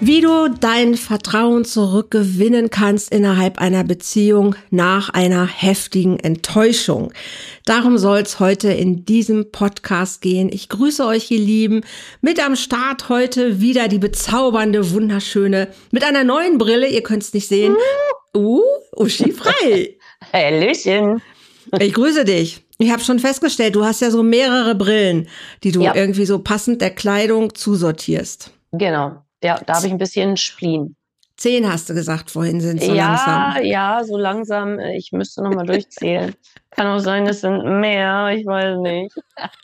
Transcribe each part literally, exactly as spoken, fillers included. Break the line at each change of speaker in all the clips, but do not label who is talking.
Wie du dein Vertrauen zurückgewinnen kannst innerhalb einer Beziehung nach einer heftigen Enttäuschung. Darum soll es heute in diesem Podcast gehen. Ich grüße euch, ihr Lieben. Mit am Start heute wieder die bezaubernde, wunderschöne, mit einer neuen Brille, ihr könnt es nicht sehen, uh, Uschi Frei.
Hallöchen.
Ich grüße dich. Ich habe schon festgestellt, du hast ja so mehrere Brillen, die du ja. irgendwie so passend der Kleidung zusortierst.
Genau. Ja, da habe ich ein bisschen Spleen.
Zehn hast du gesagt, vorhin sind so
ja,
langsam.
Ja, so langsam. Ich müsste noch mal durchzählen. Kann auch sein, es sind mehr, ich weiß nicht.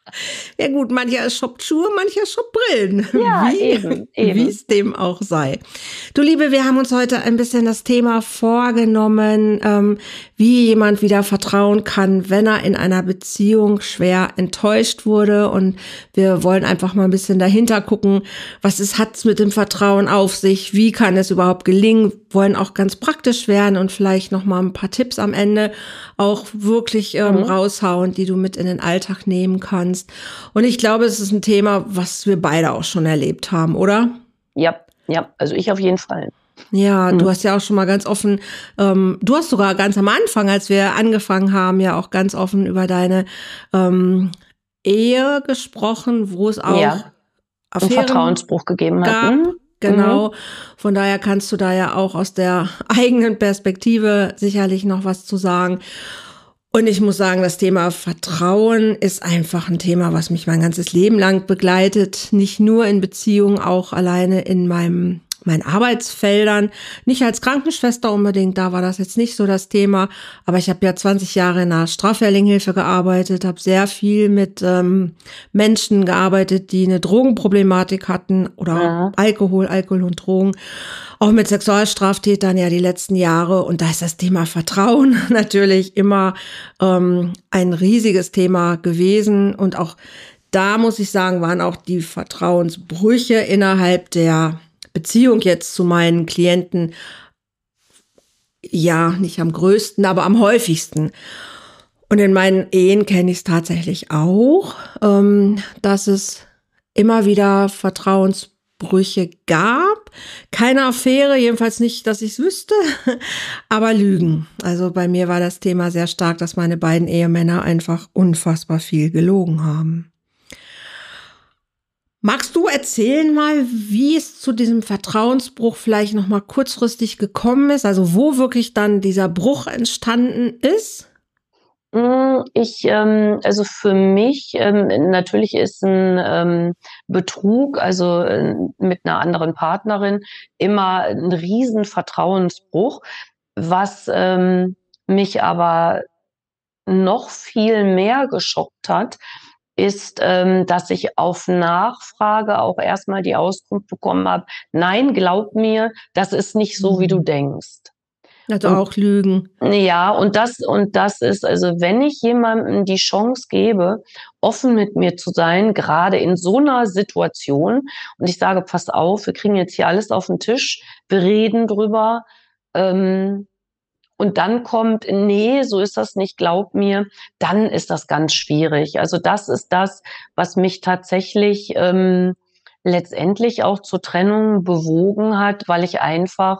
Ja gut, mancher shoppt Schuhe, mancher shoppt Brillen.
Ja,
wie,
eben, eben.
Wie es dem auch sei. Du Liebe, wir haben uns heute ein bisschen das Thema vorgenommen, ähm, wie jemand wieder vertrauen kann, wenn er in einer Beziehung schwer enttäuscht wurde. Und wir wollen einfach mal ein bisschen dahinter gucken, was es hat mit dem Vertrauen auf sich, wie kann es überhaupt gelingen, wollen auch ganz praktisch werden und vielleicht noch mal ein paar Tipps am Ende auch wirklich ähm, mhm. raushauen, die du mit in den Alltag nehmen kannst. Und ich glaube, es ist ein Thema, was wir beide auch schon erlebt haben, oder?
Ja, ja, also ich auf jeden Fall.
Ja,
mhm.
du hast ja auch schon mal ganz offen, ähm, du hast sogar ganz am Anfang, als wir angefangen haben, ja auch ganz offen über deine ähm, Ehe gesprochen, wo es auch
ja. einen Vertrauensbruch gegeben hat.
Gab.
Mhm.
Genau, von daher kannst du da ja auch aus der eigenen Perspektive sicherlich noch was zu sagen. Und ich muss sagen, das Thema Vertrauen ist einfach ein Thema, was mich mein ganzes Leben lang begleitet. Nicht nur in Beziehungen, auch alleine in meinem meinen Arbeitsfeldern. Nicht als Krankenschwester unbedingt, da war das jetzt nicht so das Thema. Aber ich habe ja zwanzig Jahre in der Straffälligenhilfe gearbeitet, habe sehr viel mit ähm, Menschen gearbeitet, die eine Drogenproblematik hatten oder ja. Alkohol, Alkohol und Drogen. Auch mit Sexualstraftätern ja die letzten Jahre. Und da ist das Thema Vertrauen natürlich immer ähm, ein riesiges Thema gewesen. Und auch da muss ich sagen, waren auch die Vertrauensbrüche innerhalb der Beziehung jetzt zu meinen Klienten, ja, nicht am größten, aber am häufigsten. Und in meinen Ehen kenne ich es tatsächlich auch, ähm, dass es immer wieder Vertrauensbrüche gab. Keine Affäre, jedenfalls nicht, dass ich es wüsste, aber Lügen. Also bei mir war das Thema sehr stark, dass meine beiden Ehemänner einfach unfassbar viel gelogen haben. Magst du erzählen mal, wie es zu diesem Vertrauensbruch vielleicht noch mal kurzfristig gekommen ist? Also wo wirklich dann dieser Bruch entstanden ist?
Ich, ähm, also für mich, ähm, natürlich ist ein ähm, Betrug, also äh, mit einer anderen Partnerin, immer ein riesen Vertrauensbruch, was ähm, mich aber noch viel mehr geschockt hat, ist, ähm, dass ich auf Nachfrage auch erstmal die Auskunft bekommen habe, nein, glaub mir, das ist nicht so, wie du denkst.
Also auch Lügen.
Ja, und das, und das ist, also wenn ich jemandem die Chance gebe, offen mit mir zu sein, gerade in so einer Situation, und ich sage, pass auf, wir kriegen jetzt hier alles auf den Tisch, wir reden drüber, ähm, und dann kommt, nee, so ist das nicht, glaub mir, dann ist das ganz schwierig. Also das ist das, was mich tatsächlich ähm, letztendlich auch zur Trennung bewogen hat, weil ich einfach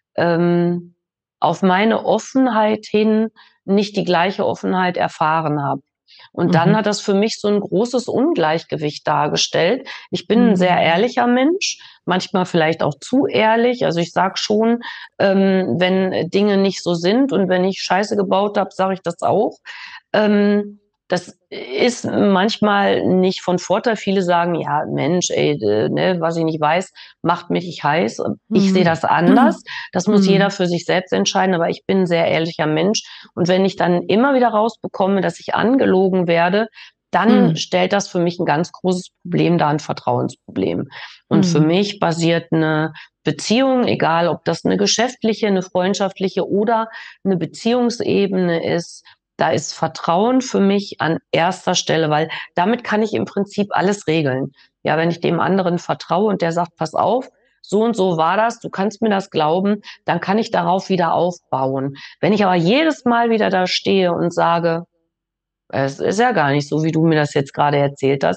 ähm, auf meine Offenheit hin nicht die gleiche Offenheit erfahren habe. Und dann mhm. hat das für mich so ein großes Ungleichgewicht dargestellt. Ich bin mhm. ein sehr ehrlicher Mensch, manchmal vielleicht auch zu ehrlich. Also ich sage schon, ähm, wenn Dinge nicht so sind und wenn ich Scheiße gebaut habe, sage ich das auch. Ähm, das ist manchmal nicht von Vorteil. Viele sagen, ja, Mensch, ey, ne, was ich nicht weiß, macht mich nicht heiß. Ich mhm. sehe das anders. Das muss mhm. jeder für sich selbst entscheiden. Aber ich bin ein sehr ehrlicher Mensch. Und wenn ich dann immer wieder rausbekomme, dass ich angelogen werde, dann mhm. stellt das für mich ein ganz großes Problem dar, ein Vertrauensproblem. Und mhm. für mich basiert eine Beziehung, egal ob das eine geschäftliche, eine freundschaftliche oder eine Beziehungsebene ist, da ist Vertrauen für mich an erster Stelle, weil damit kann ich im Prinzip alles regeln. Ja, wenn ich dem anderen vertraue und der sagt, pass auf, so und so war das, du kannst mir das glauben, dann kann ich darauf wieder aufbauen. Wenn ich aber jedes Mal wieder da stehe und sage, es ist ja gar nicht so, wie du mir das jetzt gerade erzählt hast,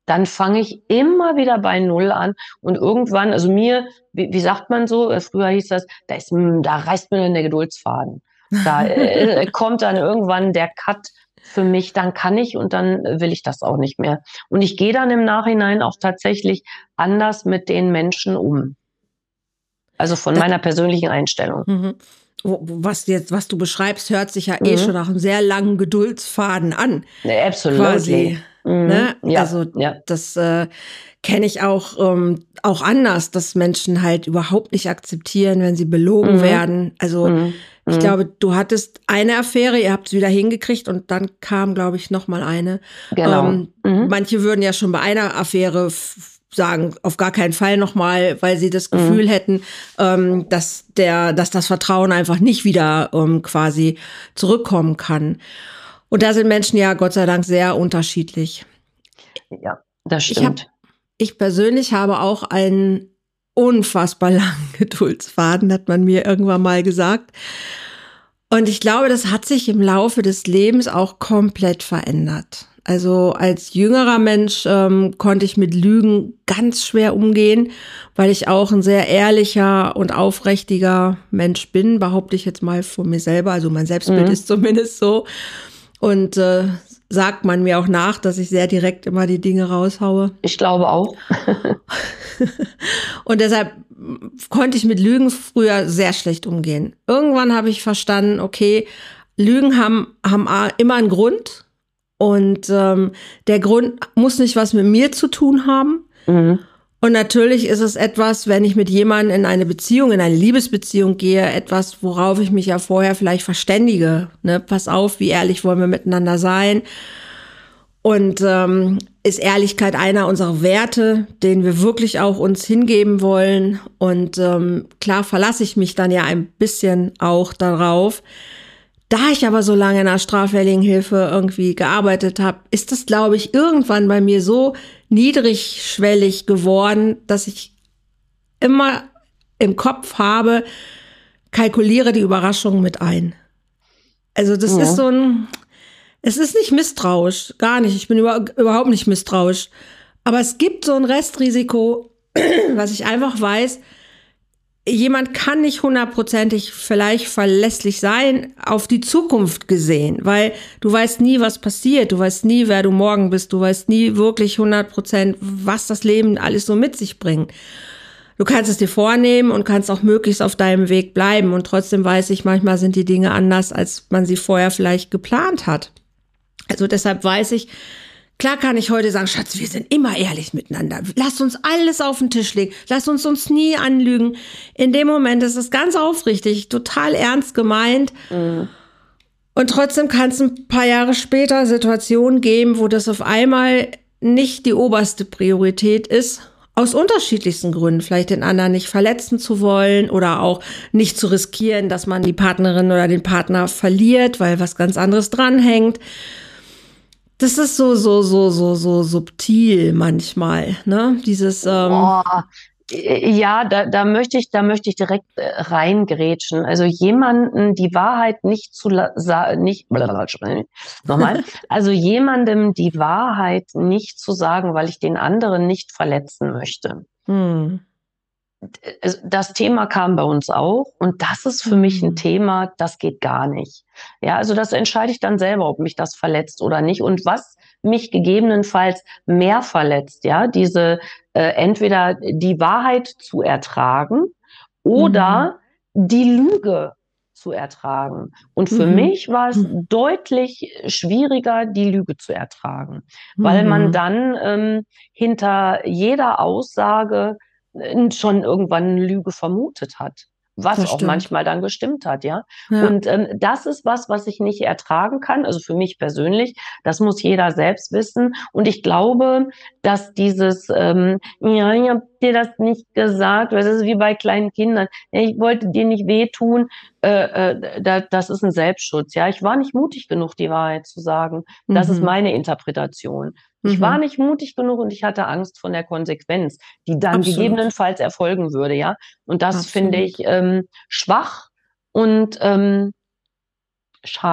dann fange ich immer wieder bei Null an und irgendwann, also mir, wie, wie sagt man so, äh, früher hieß das, da ist, da reißt mir dann der Geduldsfaden. Da äh, kommt dann irgendwann der Cut für mich, dann kann ich und dann will ich das auch nicht mehr. Und ich gehe dann im Nachhinein auch tatsächlich anders mit den Menschen um. Also von meiner persönlichen Einstellung.
Mhm. Was jetzt, was du beschreibst, hört sich ja mhm. eh schon nach einem sehr langen Geduldsfaden an.
Ja, absolut.
Quasi. Mhm. Ne?
Ja,
also
ja.
das äh, kenne ich auch, ähm, auch anders, dass Menschen halt überhaupt nicht akzeptieren, wenn sie belogen mhm. werden. Also mhm. ich glaube, du hattest eine Affäre, ihr habt es wieder hingekriegt und dann kam, glaube ich, noch mal eine.
Genau.
Ähm,
mhm.
Manche würden ja schon bei einer Affäre sagen, auf gar keinen Fall nochmal, weil sie das Gefühl mhm. hätten, ähm, dass der, dass das Vertrauen einfach nicht wieder ähm, quasi zurückkommen kann. Und da sind Menschen ja Gott sei Dank sehr unterschiedlich.
Ja, das stimmt.
Ich, hab, ich persönlich habe auch einen unfassbar langen Geduldsfaden, hat man mir irgendwann mal gesagt. Und ich glaube, das hat sich im Laufe des Lebens auch komplett verändert. Also als jüngerer Mensch ähm, konnte ich mit Lügen ganz schwer umgehen, weil ich auch ein sehr ehrlicher und aufrichtiger Mensch bin, behaupte ich jetzt mal von mir selber. Also mein Selbstbild mhm. ist zumindest so. Und äh, sagt man mir auch nach, dass ich sehr direkt immer die Dinge raushaue.
Ich glaube auch.
Und deshalb konnte ich mit Lügen früher sehr schlecht umgehen. Irgendwann habe ich verstanden, okay, Lügen haben, haben immer einen Grund. Und ähm, der Grund muss nicht was mit mir zu tun haben. Mhm. Und natürlich ist es etwas, wenn ich mit jemandem in eine Beziehung, in eine Liebesbeziehung gehe, etwas, worauf ich mich ja vorher vielleicht verständige. Ne? Pass auf, wie ehrlich wollen wir miteinander sein? Und ähm, ist Ehrlichkeit einer unserer Werte, den wir wirklich auch uns hingeben wollen? Und ähm, klar verlasse ich mich dann ja ein bisschen auch darauf. Da ich aber so lange in der straffälligen Hilfe irgendwie gearbeitet habe, ist das, glaube ich, irgendwann bei mir so niedrigschwellig geworden, dass ich immer im Kopf habe, kalkuliere die Überraschung mit ein. Also das ja. ist so ein, es ist nicht misstrauisch, gar nicht. Ich bin über, überhaupt nicht misstrauisch. Aber es gibt so ein Restrisiko, was ich einfach weiß, jemand kann nicht hundertprozentig vielleicht verlässlich sein, auf die Zukunft gesehen, weil du weißt nie, was passiert, du weißt nie, wer du morgen bist, du weißt nie wirklich hundert Prozent, was das Leben alles so mit sich bringt. Du kannst es dir vornehmen und kannst auch möglichst auf deinem Weg bleiben und trotzdem weiß ich, manchmal sind die Dinge anders, als man sie vorher vielleicht geplant hat. Also deshalb weiß ich, klar kann ich heute sagen, Schatz, wir sind immer ehrlich miteinander. Lass uns alles auf den Tisch legen. Lass uns uns nie anlügen. In dem Moment ist es ganz aufrichtig, total ernst gemeint. Mhm. Und trotzdem kann es ein paar Jahre später Situationen geben, wo das auf einmal nicht die oberste Priorität ist. Aus unterschiedlichsten Gründen. Vielleicht den anderen nicht verletzen zu wollen oder auch nicht zu riskieren, dass man die Partnerin oder den Partner verliert, weil was ganz anderes dranhängt. Das ist so, so, so, so, so subtil manchmal, ne? Dieses, ähm
Boah. Ja, da, da möchte ich, da möchte ich direkt reingrätschen. Also jemanden die Wahrheit nicht zu, nicht, nochmal. Also jemandem die Wahrheit nicht zu sagen, weil ich den anderen nicht verletzen möchte. Hm. Das Thema kam bei uns auch und das ist für mich ein Thema, das geht gar nicht. Ja, also das entscheide ich dann selber, ob mich das verletzt oder nicht und was mich gegebenenfalls mehr verletzt. Ja, diese äh, entweder die Wahrheit zu ertragen oder mhm. die Lüge zu ertragen. Und für mhm. mich war es mhm. deutlich schwieriger, die Lüge zu ertragen, mhm. weil man dann ähm, hinter jeder Aussage schon irgendwann eine Lüge vermutet hat, was das auch stimmt. Manchmal dann gestimmt hat, ja. ja. Und ähm, das ist was, was ich nicht ertragen kann, also für mich persönlich, das muss jeder selbst wissen. Und ich glaube, dass dieses, ähm, ja, ich habe dir das nicht gesagt, das ist wie bei kleinen Kindern, ja, ich wollte dir nicht wehtun, äh, äh, da, das ist ein Selbstschutz, ja. Ich war nicht mutig genug, die Wahrheit zu sagen. Das mhm. ist meine Interpretation. Ich mhm. war nicht mutig genug und ich hatte Angst vor der Konsequenz, die dann Absolut. Gegebenenfalls erfolgen würde, ja. Und das Absolut. Finde ich ähm, schwach und ähm, schade.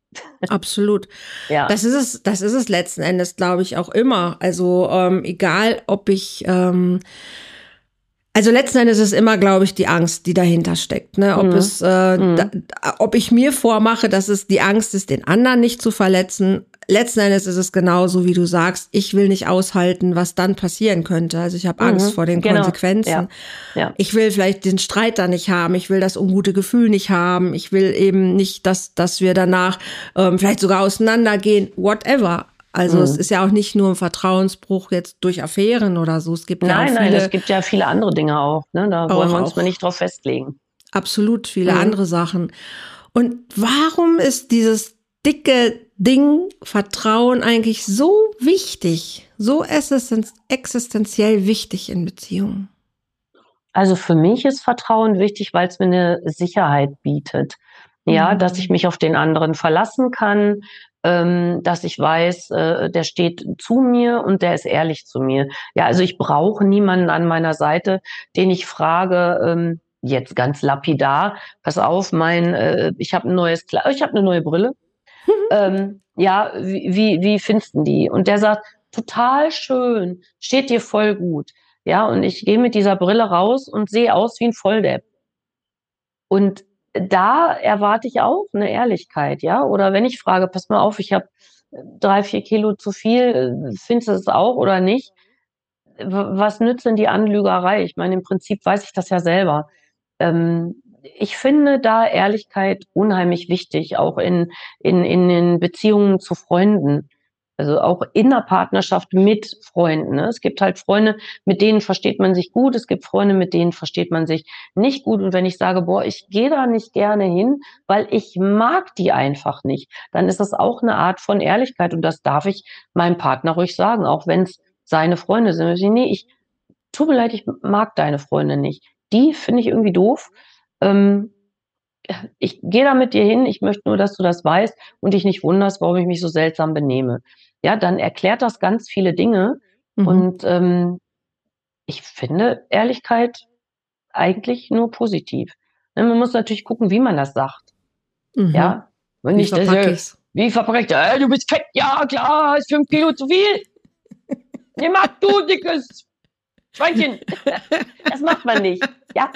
Absolut.
Ja.
Das ist es, das ist es letzten Endes, glaube ich, auch immer. Also ähm, egal, ob ich, ähm, also letzten Endes ist es immer, glaube ich, die Angst, die dahinter steckt. Ne? Ob
Mhm.
es, äh,
Mhm.
da, ob ich mir vormache, dass es die Angst ist, den anderen nicht zu verletzen. Letzten Endes ist es genauso, wie du sagst. Ich will nicht aushalten, was dann passieren könnte. Also ich habe Angst
Mhm.
vor den
Genau.
Konsequenzen.
Ja. Ja.
Ich will vielleicht den Streit da nicht haben. Ich will das ungute Gefühl nicht haben. Ich will eben nicht, dass, dass wir danach ähm, vielleicht sogar auseinandergehen. Whatever. Also
Mhm.
es ist ja auch nicht nur ein Vertrauensbruch jetzt durch Affären oder so. Es gibt ja auch
Nein,
viele,
nein, es gibt ja viele andere Dinge auch. Ne? Da
Auch-
wollen wir uns
auch.
mal nicht drauf festlegen.
absolut viele
Mhm.
andere Sachen. Und warum ist dieses dicke Ding Vertrauen eigentlich so wichtig, so existen- existenziell wichtig in Beziehungen?
Also für mich ist Vertrauen wichtig, weil es mir eine Sicherheit bietet. Ja,
Mhm.
dass ich mich auf den anderen verlassen kann, ähm, dass ich weiß, äh, der steht zu mir und der ist ehrlich zu mir. Ja, also ich brauche niemanden an meiner Seite, den ich frage, ähm, jetzt ganz lapidar, pass auf, mein, äh, ich habe ein neues, Kle- ich habe eine neue Brille. ähm, ja, wie, wie, wie findest du die? Und der sagt, total schön, steht dir voll gut. Ja, und ich gehe mit dieser Brille raus und sehe aus wie ein Volldepp. Und da erwarte ich auch eine Ehrlichkeit, ja. Oder wenn ich frage, pass mal auf, ich habe drei, vier Kilo zu viel, äh, findest du es auch oder nicht? W- Was nützt denn die Anlügerei? Ich meine, im Prinzip weiß ich das ja selber. Ähm, ich finde da Ehrlichkeit unheimlich wichtig, auch in, in, in den Beziehungen zu Freunden. Also auch in der Partnerschaft mit Freunden. Ne? Es gibt halt Freunde, mit denen versteht man sich gut. Es gibt Freunde, mit denen versteht man sich nicht gut. Und wenn ich sage, boah, ich gehe da nicht gerne hin, weil ich mag die einfach nicht, dann ist das auch eine Art von Ehrlichkeit. Und das darf ich meinem Partner ruhig sagen, auch wenn es seine Freunde sind. Ich, nee, ich tut mir leid, ich mag deine Freunde nicht. Die finde ich irgendwie doof. Ähm, ich gehe da mit dir hin, ich möchte nur, dass du das weißt und dich nicht wunderst, warum ich mich so seltsam benehme. Ja, dann erklärt das ganz viele Dinge.
Mhm.
Und ähm, ich finde Ehrlichkeit eigentlich nur positiv. Ne, man muss natürlich gucken, wie man das sagt.
Mhm.
Ja, und
Wie
nicht, dass
verpack
äh,
ich's?
wie verpackt, äh, du bist fett, ja klar, ist fünf Kilo zu viel. Nee, mach du, dickes Schweinchen. Das macht man nicht. Ja,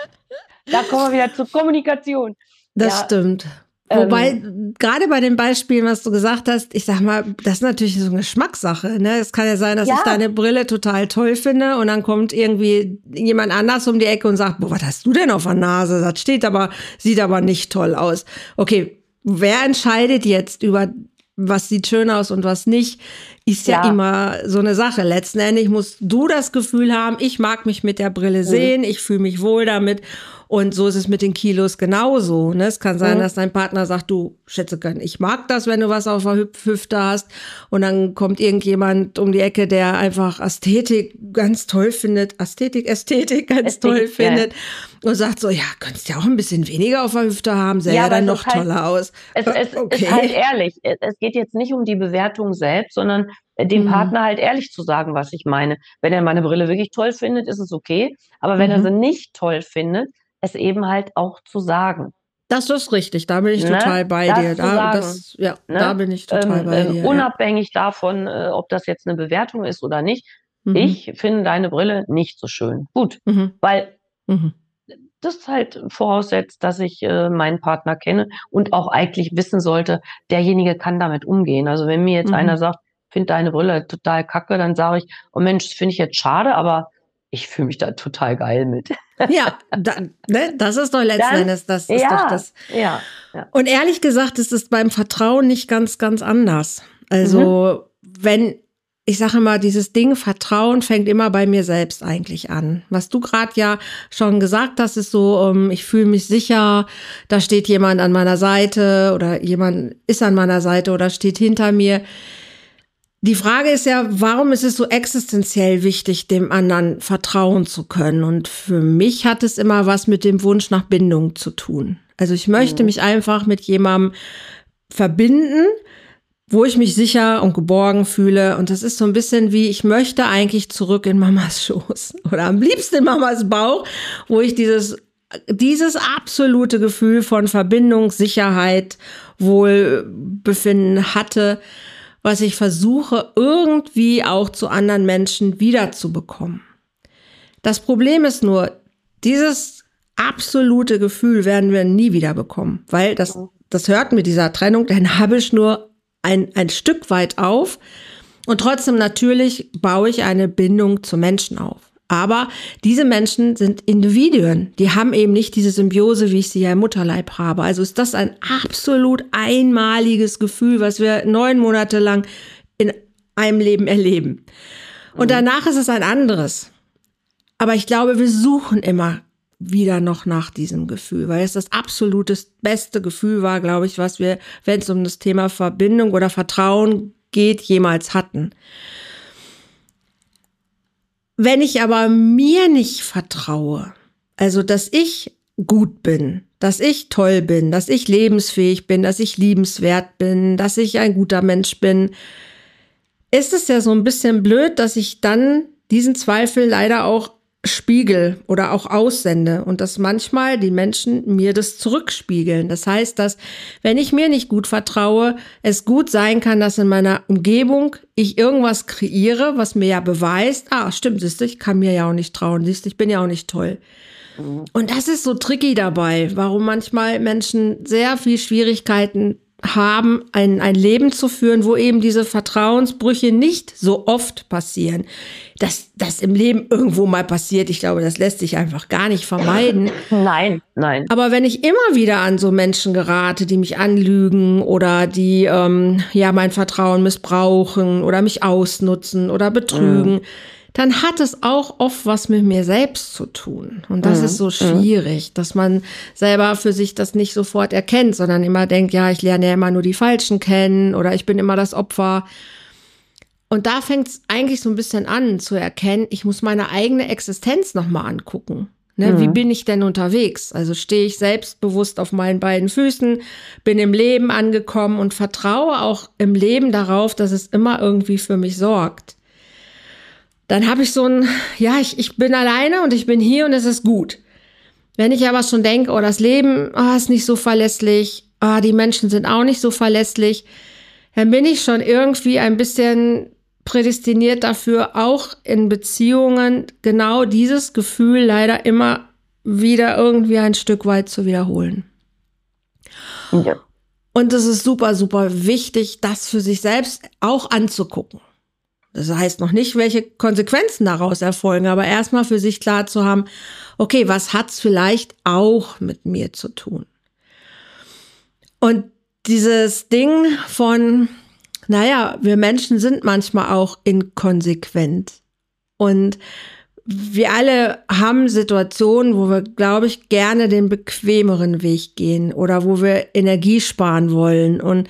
da kommen wir wieder zur Kommunikation.
Das
Ja,
stimmt.
ähm,
Wobei, gerade bei den Beispielen, was du gesagt hast, ich sag mal, das ist natürlich so eine Geschmackssache. Ne? Es kann ja sein, dass
Ja.
ich deine Brille total toll finde und dann kommt irgendwie jemand anders um die Ecke und sagt, boah, was hast du denn auf der Nase? Das steht aber, sieht aber nicht toll aus. Okay, wer entscheidet jetzt über, was sieht schön aus und was nicht, ist ja
Ja.
immer so eine Sache. Letzten Endes musst du das Gefühl haben, ich mag mich mit der Brille sehen, ich fühle mich wohl damit. Und so ist es mit den Kilos genauso. Ne? Es kann sein,
Mhm.
dass dein Partner sagt, du Schätzchen, ich mag das, wenn du was auf der Hüp- Hüfte hast. Und dann kommt irgendjemand um die Ecke, der einfach Ästhetik ganz toll findet, Ästhetik, Ästhetik ganz
Ästhetik,
toll
ja, ja.
findet. Und sagt so, ja, könntest ja auch ein bisschen weniger auf der Hüfte haben, sähe ja,
aber
dann
es
noch
ist halt-
toller aus.
Es,
Äh,
es ist halt ehrlich. Es es geht jetzt nicht um die Bewertung selbst, sondern dem
Mhm.
Partner halt ehrlich zu sagen, was ich meine. Wenn er meine Brille wirklich toll findet, ist es okay. Aber wenn er
Mhm.
sie nicht toll findet, es eben halt auch zu sagen.
Das ist richtig, da bin ich
Ne?
total bei
Das
dir.
zu
Da,
sagen,
das, ja,
ne?
da bin ich total
ähm,
bei
ähm,
dir. Ja.
Unabhängig davon, äh, ob das jetzt eine Bewertung ist oder nicht.
Mhm.
Ich finde deine Brille nicht so schön. Gut,
Mhm.
weil
Mhm.
das halt voraussetzt, dass ich äh, meinen Partner kenne und auch eigentlich wissen sollte, derjenige kann damit umgehen. Also wenn mir jetzt
Mhm.
einer sagt, finde deine Brille total kacke, dann sage ich, oh Mensch, das finde ich jetzt schade, aber ich fühle mich da total geil mit.
Ja, da, ne, das ist doch letzten
Dann-
Endes, das ist
ja,
doch das.
ja, ja.
Und ehrlich gesagt ist es beim Vertrauen nicht ganz, ganz anders. Also, wenn, ich sage immer, dieses Ding Vertrauen fängt immer bei mir selbst eigentlich an. Was du gerade ja schon gesagt hast, ist so, um, ich fühle mich sicher, da steht jemand an meiner Seite oder jemand ist an meiner Seite oder steht hinter mir. Die Frage ist ja, warum ist es so existenziell wichtig, dem anderen vertrauen zu können? Und für mich hat es immer was mit dem Wunsch nach Bindung zu tun. Also ich möchte
Mhm.
mich einfach mit jemandem verbinden, wo ich mich sicher und geborgen fühle. Und das ist so ein bisschen wie, ich möchte eigentlich zurück in Mamas Schoß oder am liebsten in Mamas Bauch, wo ich dieses, dieses absolute Gefühl von Verbindung, Sicherheit, Wohlbefinden hatte, was ich versuche irgendwie auch zu anderen Menschen wiederzubekommen. Das Problem ist nur, dieses absolute Gefühl werden wir nie wieder bekommen, weil das, das hört mit dieser Trennung der Nabelschnur ein, ein Stück weit auf und trotzdem natürlich baue ich eine Bindung zu Menschen auf. Aber diese Menschen sind Individuen, die haben eben nicht diese Symbiose, wie ich sie ja im Mutterleib habe. Also ist das ein absolut einmaliges Gefühl, was wir neun Monate lang in einem Leben erleben. Und danach ist es ein anderes. Aber ich glaube, wir suchen immer wieder noch nach diesem Gefühl, weil es das absolute beste Gefühl war, glaube ich, was wir, wenn es um das Thema Verbindung oder Vertrauen geht, jemals hatten. Wenn ich aber mir nicht vertraue, also dass ich gut bin, dass ich toll bin, dass ich lebensfähig bin, dass ich liebenswert bin, dass ich ein guter Mensch bin, ist es ja so ein bisschen blöd, dass ich dann diesen Zweifel leider auch spiegel oder auch aussende und dass manchmal die Menschen mir das zurückspiegeln. Das heißt, dass wenn ich mir nicht gut vertraue, es gut sein kann, dass in meiner Umgebung ich irgendwas kreiere, was mir ja beweist, ah, stimmt, siehst du, ich kann mir ja auch nicht trauen, siehst du, ich bin ja auch nicht toll. Und das ist so tricky dabei, warum manchmal Menschen sehr viel Schwierigkeiten haben, ein, ein Leben zu führen, wo eben diese Vertrauensbrüche nicht so oft passieren. Dass das im Leben irgendwo mal passiert, ich glaube, das lässt sich einfach gar nicht vermeiden.
Nein, nein.
Aber wenn ich immer wieder an so Menschen gerate, die mich anlügen oder die ähm, ja mein Vertrauen missbrauchen oder mich ausnutzen oder betrügen, mhm. dann hat es auch oft was mit mir selbst zu tun. Und das mhm. ist so schwierig, dass man selber für sich das nicht sofort erkennt, sondern immer denkt, ja, ich lerne ja immer nur die Falschen kennen oder ich bin immer das Opfer. Und da fängt es eigentlich so ein bisschen an zu erkennen, ich muss meine eigene Existenz nochmal angucken. Ne, mhm. Wie bin ich denn unterwegs? Also stehe ich selbstbewusst auf meinen beiden Füßen, bin im Leben angekommen und vertraue auch im Leben darauf, dass es immer irgendwie für mich sorgt. Dann habe ich so ein, ja, ich, ich bin alleine und ich bin hier und es ist gut. Wenn ich aber schon denke, oh, das Leben oh, ist nicht so verlässlich, oh, die Menschen sind auch nicht so verlässlich, dann bin ich schon irgendwie ein bisschen prädestiniert dafür, auch in Beziehungen genau dieses Gefühl leider immer wieder irgendwie ein Stück weit zu wiederholen. Ja. Und es ist super, super wichtig, das für sich selbst auch anzugucken. Das heißt noch nicht, welche Konsequenzen daraus erfolgen, aber erstmal für sich klar zu haben, okay, was hat's vielleicht auch mit mir zu tun? Und dieses Ding von, naja, wir Menschen sind manchmal auch inkonsequent. Und wir alle haben Situationen, wo wir, glaube ich, gerne den bequemeren Weg gehen oder wo wir Energie sparen wollen. Und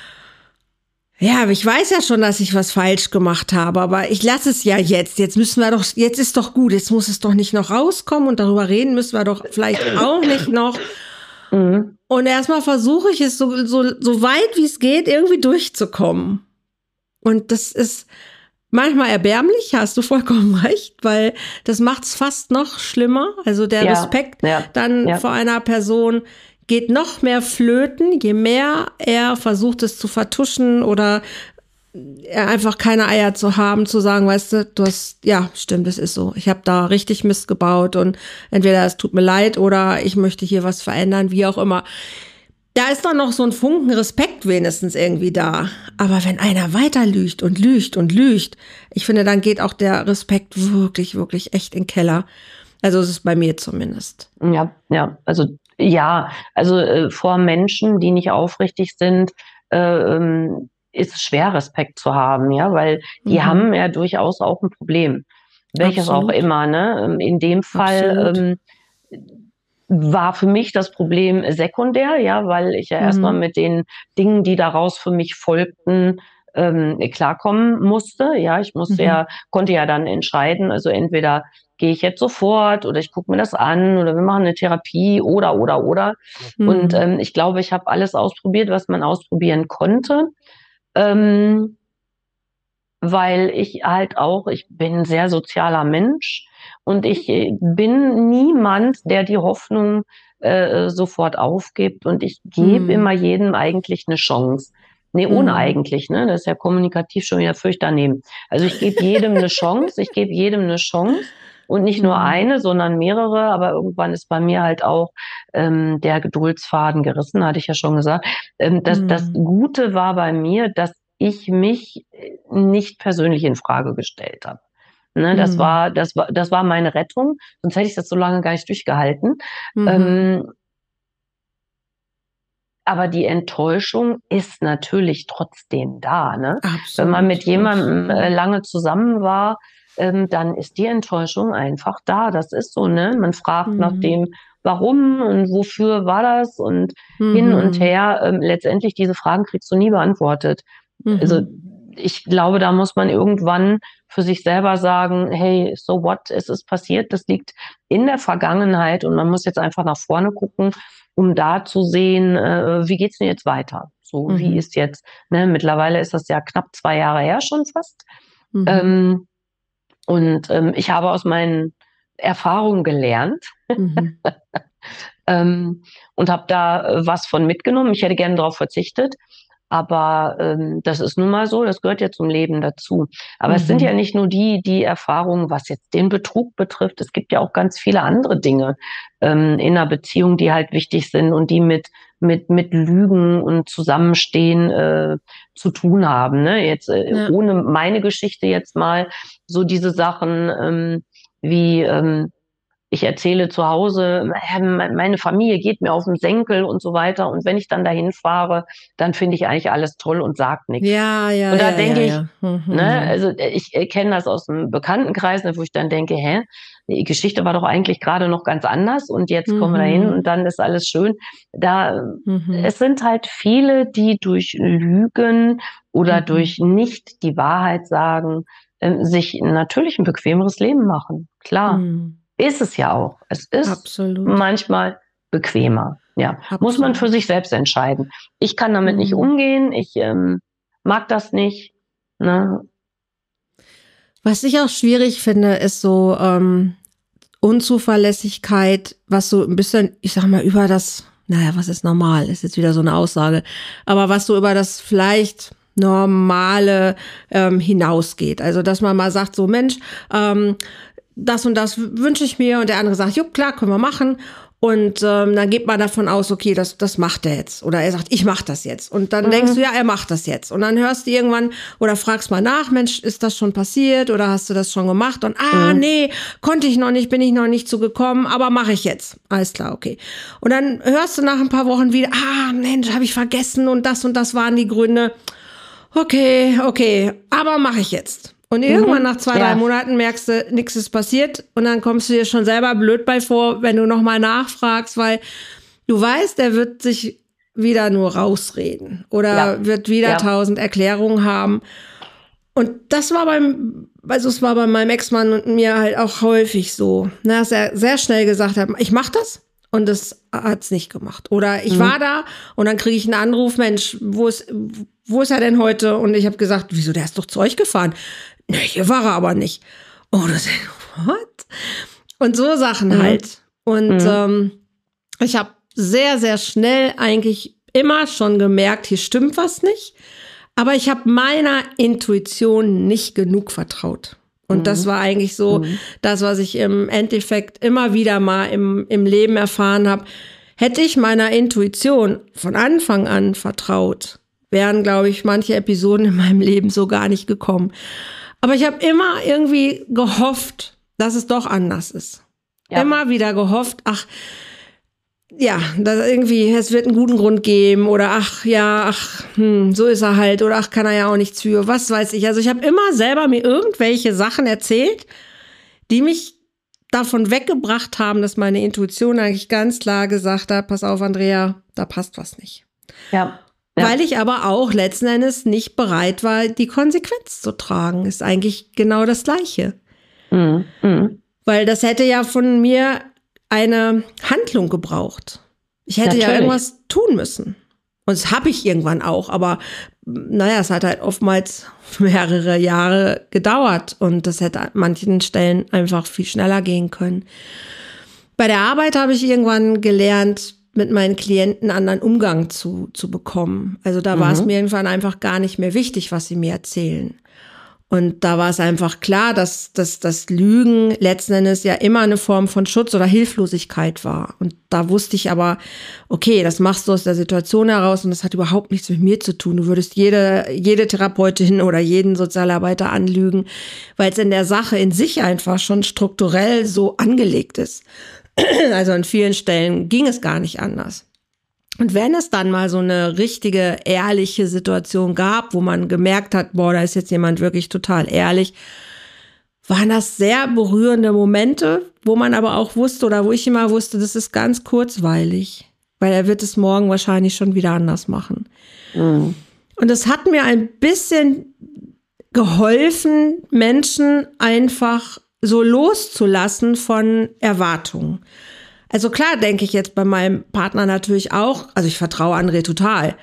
ja, ich weiß ja schon, dass ich was falsch gemacht habe, aber ich lasse es ja jetzt. Jetzt müssen wir doch, jetzt ist doch gut, jetzt muss es doch nicht noch rauskommen und darüber reden müssen wir doch vielleicht auch nicht noch. Mhm. Und erstmal versuche ich es so, so, so weit wie es geht irgendwie durchzukommen. Und das ist manchmal erbärmlich, hast du vollkommen recht, weil das macht es fast noch schlimmer. Also der ja, Respekt ja, dann ja. vor einer Person geht noch mehr flöten, je mehr er versucht es zu vertuschen oder er einfach keine Eier zu haben, zu sagen, weißt du, du hast, ja, stimmt, es ist so. Ich habe da richtig Mist gebaut und entweder es tut mir leid oder ich möchte hier was verändern, wie auch immer. Da ist doch noch so ein Funken Respekt wenigstens irgendwie da. Aber wenn einer weiter lügt und lügt und lügt, ich finde, dann geht auch der Respekt wirklich, wirklich echt in den Keller. Also es ist bei mir zumindest.
Ja, ja, also ja, also äh, vor Menschen, die nicht aufrichtig sind, äh, ähm, ist es schwer, Respekt zu haben, ja, weil die mhm. haben ja durchaus auch ein Problem, welches Absolut. Auch immer, ne? In dem Fall ähm, war für mich das Problem sekundär, ja, weil ich ja mhm. erstmal mit den Dingen, die daraus für mich folgten, ähm, klarkommen musste. Ja, ich musste mhm. ja, konnte ja dann entscheiden, also entweder gehe ich jetzt sofort oder ich gucke mir das an oder wir machen eine Therapie oder, oder, oder. Mhm. Und ähm, ich glaube, ich habe alles ausprobiert, was man ausprobieren konnte. Ähm, weil ich halt auch, ich bin ein sehr sozialer Mensch und ich bin niemand, der die Hoffnung äh, sofort aufgibt. Und ich gebe
Mhm.
immer jedem eigentlich eine Chance. Nee, ohne
Mhm.
eigentlich, ne? Das ist ja kommunikativ schon wieder völlig daneben. Also ich gebe jedem eine Chance, ich gebe jedem eine Chance und nicht nur
Mhm.
eine, sondern mehrere. Aber irgendwann ist bei mir halt auch ähm, der Geduldsfaden gerissen, hatte ich ja schon gesagt. Ähm, das, das
Mhm.
Gute war bei mir, dass ich mich nicht persönlich in Frage gestellt habe. Ne, das
Mhm.
war, das war, das war meine Rettung, sonst hätte ich das so lange gar nicht durchgehalten.
Mhm.
Ähm, aber die Enttäuschung ist natürlich trotzdem da, ne? Wenn man mit
Absolut,
jemandem äh,
absolut.
lange zusammen war, ähm, dann ist die Enttäuschung einfach da. Das ist so, ne? Man fragt nach
Mhm.
dem, warum und wofür war das und hin und
Mhm.
her. Ähm, letztendlich diese Fragen kriegst du nie beantwortet. Also
Mhm.
ich glaube, da muss man irgendwann für sich selber sagen, hey, so what, es ist passiert, das liegt in der Vergangenheit und man muss jetzt einfach nach vorne gucken, um da zu sehen, äh, wie geht's denn jetzt weiter? So, wie
Mhm.
ist jetzt, ne, mittlerweile ist das ja knapp zwei Jahre her schon fast.
Mhm.
Ähm, und ähm, ich habe aus meinen Erfahrungen gelernt
Mhm.
ähm, und habe da äh, was von mitgenommen. Ich hätte gerne darauf verzichtet, aber ähm, das ist nun mal so, das gehört ja zum Leben dazu. Aber es sind ja
Mhm.
nicht nur die, die Erfahrungen, was jetzt den Betrug betrifft. Es gibt ja auch ganz viele andere Dinge ähm, in einer Beziehung, die halt wichtig sind und die mit mit mit Lügen und Zusammenstehen äh, zu tun haben. Ne? Jetzt äh,
Ja.
ohne meine Geschichte jetzt mal so diese Sachen ähm, wie ähm, ich erzähle zu Hause, meine Familie geht mir auf den Senkel und so weiter. Und wenn ich dann dahin fahre, dann finde ich eigentlich alles toll und sag nichts.
Ja, ja,
Und da
ja,
denke
ja,
ich,
ja.
ne,
Mhm.
also ich kenne das aus dem Bekanntenkreis, wo ich dann denke, hä, die Geschichte war doch eigentlich gerade noch ganz anders und jetzt kommen wir dahin und
Mhm.
dann ist alles schön. Da,
Mhm.
es sind halt viele, die durch Lügen oder
Mhm.
durch nicht die Wahrheit sagen, äh, sich natürlich ein bequemeres Leben machen. Klar.
Mhm.
Ist es ja auch. Es ist
Absolut.
manchmal bequemer. Ja, muss man für sich
Absolut.
selbst entscheiden. Ich kann damit nicht
Mhm.
umgehen. Ich ähm, mag das nicht. Ne?
Was ich auch schwierig finde, ist so ähm, Unzuverlässigkeit, was so ein bisschen, ich sag mal, über das, naja, was ist normal, ist jetzt wieder so eine Aussage, aber was so über das vielleicht Normale ähm, hinausgeht. Also, dass man mal sagt, so Mensch, ähm, das und das wünsche ich mir und der andere sagt, jo, klar, können wir machen. Und ähm, dann geht man davon aus, okay, das, das macht er jetzt. Oder er sagt, ich mach das jetzt. Und dann denkst du,
Mhm.
ja, er macht das jetzt. Und dann hörst du irgendwann oder fragst mal nach, Mensch, ist das schon passiert oder hast du das schon gemacht? Und ah,
Mhm.
nee, konnte ich noch nicht, bin ich noch nicht zugekommen, aber mache ich jetzt. Alles klar, okay. Und dann hörst du nach ein paar Wochen wieder, ah, Mensch, habe ich vergessen und das und das waren die Gründe. Okay, okay, aber mache ich jetzt. Und irgendwann
Mhm.
nach zwei, drei
Ja.
Monaten merkst du, nichts ist passiert und dann kommst du dir schon selber blöd bei vor, wenn du nochmal nachfragst, weil du weißt, der wird sich wieder nur rausreden oder
Ja.
wird wieder
Ja.
tausend Erklärungen haben. Und das war beim, also es war bei meinem Ex-Mann und mir halt auch häufig so, ne, dass er sehr schnell gesagt hat, ich mach das. Und das hat's nicht gemacht. Oder ich
Mhm.
war da und dann kriege ich einen Anruf, Mensch, wo ist, wo ist er denn heute? Und ich habe gesagt, wieso, der ist doch zu euch gefahren. Ne, hier war er aber nicht. Oh, das what? Und so Sachen
Mhm.
halt. Und
Mhm.
ähm, ich habe sehr, sehr schnell eigentlich immer schon gemerkt, hier stimmt was nicht. Aber ich habe meiner Intuition nicht genug vertraut. Und
Mhm.
das war eigentlich so
Mhm.
das, was ich im Endeffekt immer wieder mal im, im Leben erfahren habe. Hätte ich meiner Intuition von Anfang an vertraut, wären, glaube ich, manche Episoden in meinem Leben so gar nicht gekommen. Aber ich habe immer irgendwie gehofft, dass es doch anders ist.
Ja.
Immer wieder gehofft, ach, ja, dass irgendwie, es wird einen guten Grund geben oder ach ja, ach, hm, so ist er halt oder ach, kann er ja auch nichts für, was weiß ich. Also ich habe immer selber mir irgendwelche Sachen erzählt, die mich davon weggebracht haben, dass meine Intuition eigentlich ganz klar gesagt hat, pass auf, Andrea, da passt was nicht.
Ja. Ja.
Weil ich aber auch letzten Endes nicht bereit war, die Konsequenz zu tragen. Ist eigentlich genau das Gleiche.
Mhm. Mhm.
Weil das hätte ja von mir eine Handlung gebraucht. Ich hätte
Natürlich.
ja irgendwas tun müssen. Und das habe ich irgendwann auch. Aber naja, es hat halt oftmals mehrere Jahre gedauert. Und das hätte an manchen Stellen einfach viel schneller gehen können. Bei der Arbeit habe ich irgendwann gelernt, mit meinen Klienten einen anderen Umgang zu, zu bekommen. Also da mhm. war es mir irgendwann einfach gar nicht mehr wichtig, was sie mir erzählen. Und da war es einfach klar, dass, dass das Lügen letzten Endes ja immer eine Form von Schutz oder Hilflosigkeit war. Und da wusste ich aber, okay, das machst du aus der Situation heraus und das hat überhaupt nichts mit mir zu tun. Du würdest jede, jede Therapeutin oder jeden Sozialarbeiter anlügen, weil es in der Sache in sich einfach schon strukturell so angelegt ist. Also an vielen Stellen ging es gar nicht anders. Und wenn es dann mal so eine richtige, ehrliche Situation gab, wo man gemerkt hat, boah, da ist jetzt jemand wirklich total ehrlich, waren das sehr berührende Momente, wo man aber auch wusste oder wo ich immer wusste, das ist ganz kurzweilig, weil er wird es morgen wahrscheinlich schon wieder anders machen. Mhm. Und es hat mir ein bisschen geholfen, Menschen einfach so loszulassen von Erwartungen. Also klar denke ich jetzt bei meinem Partner natürlich auch, also ich vertraue André total.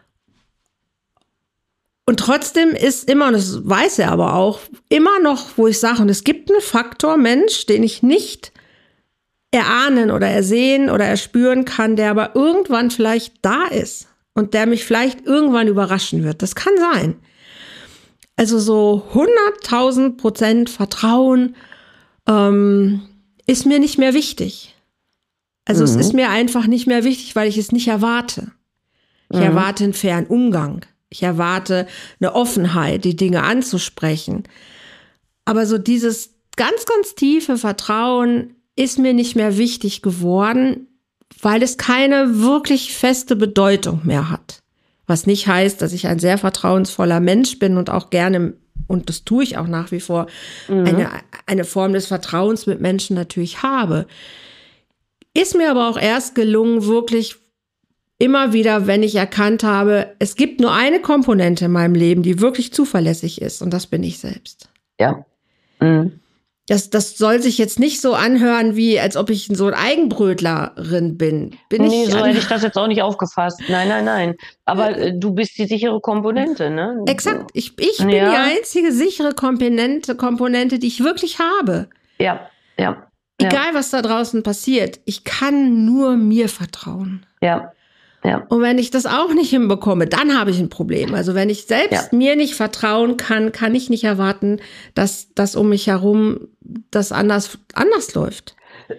Und trotzdem ist immer, und das weiß er aber auch, immer noch, wo ich sage, und es gibt einen Faktor Mensch, den ich nicht erahnen oder ersehen oder erspüren kann, der aber irgendwann vielleicht da ist und der mich vielleicht irgendwann überraschen wird. Das kann sein. Also so hunderttausend Prozent Vertrauen ähm, ist mir nicht mehr wichtig. Also mhm. es ist mir einfach nicht mehr wichtig, weil ich es nicht erwarte. Ich mhm. erwarte einen fairen Umgang. Ich erwarte eine Offenheit, die Dinge anzusprechen. Aber so dieses ganz, ganz tiefe Vertrauen ist mir nicht mehr wichtig geworden, weil es keine wirklich feste Bedeutung mehr hat. Was nicht heißt, dass ich ein sehr vertrauensvoller Mensch bin und auch gerne, und das tue ich auch nach wie vor, mhm. eine, eine Form des Vertrauens mit Menschen natürlich habe. Ist mir aber auch erst gelungen, wirklich immer wieder, wenn ich erkannt habe, es gibt nur eine Komponente in meinem Leben, die wirklich zuverlässig ist, und das bin ich selbst.
Ja. Mhm.
Das, das soll sich jetzt nicht so anhören, wie als ob ich so ein Eigenbrötlerin bin. bin
nee,
ich
so hätte ich das jetzt auch nicht aufgefasst. Nein, nein, nein. Aber äh, du bist die sichere Komponente, ne?
Exakt. Ich, ich bin
ja.
die einzige sichere Komponente, Komponente, die ich wirklich habe.
Ja, ja.
Egal, ja. was da draußen passiert, ich kann nur mir vertrauen.
Ja, ja.
Und wenn ich das auch nicht hinbekomme, dann habe ich ein Problem. Also wenn ich selbst ja. mir nicht vertrauen kann, kann ich nicht erwarten, dass das um mich herum das anders, anders läuft.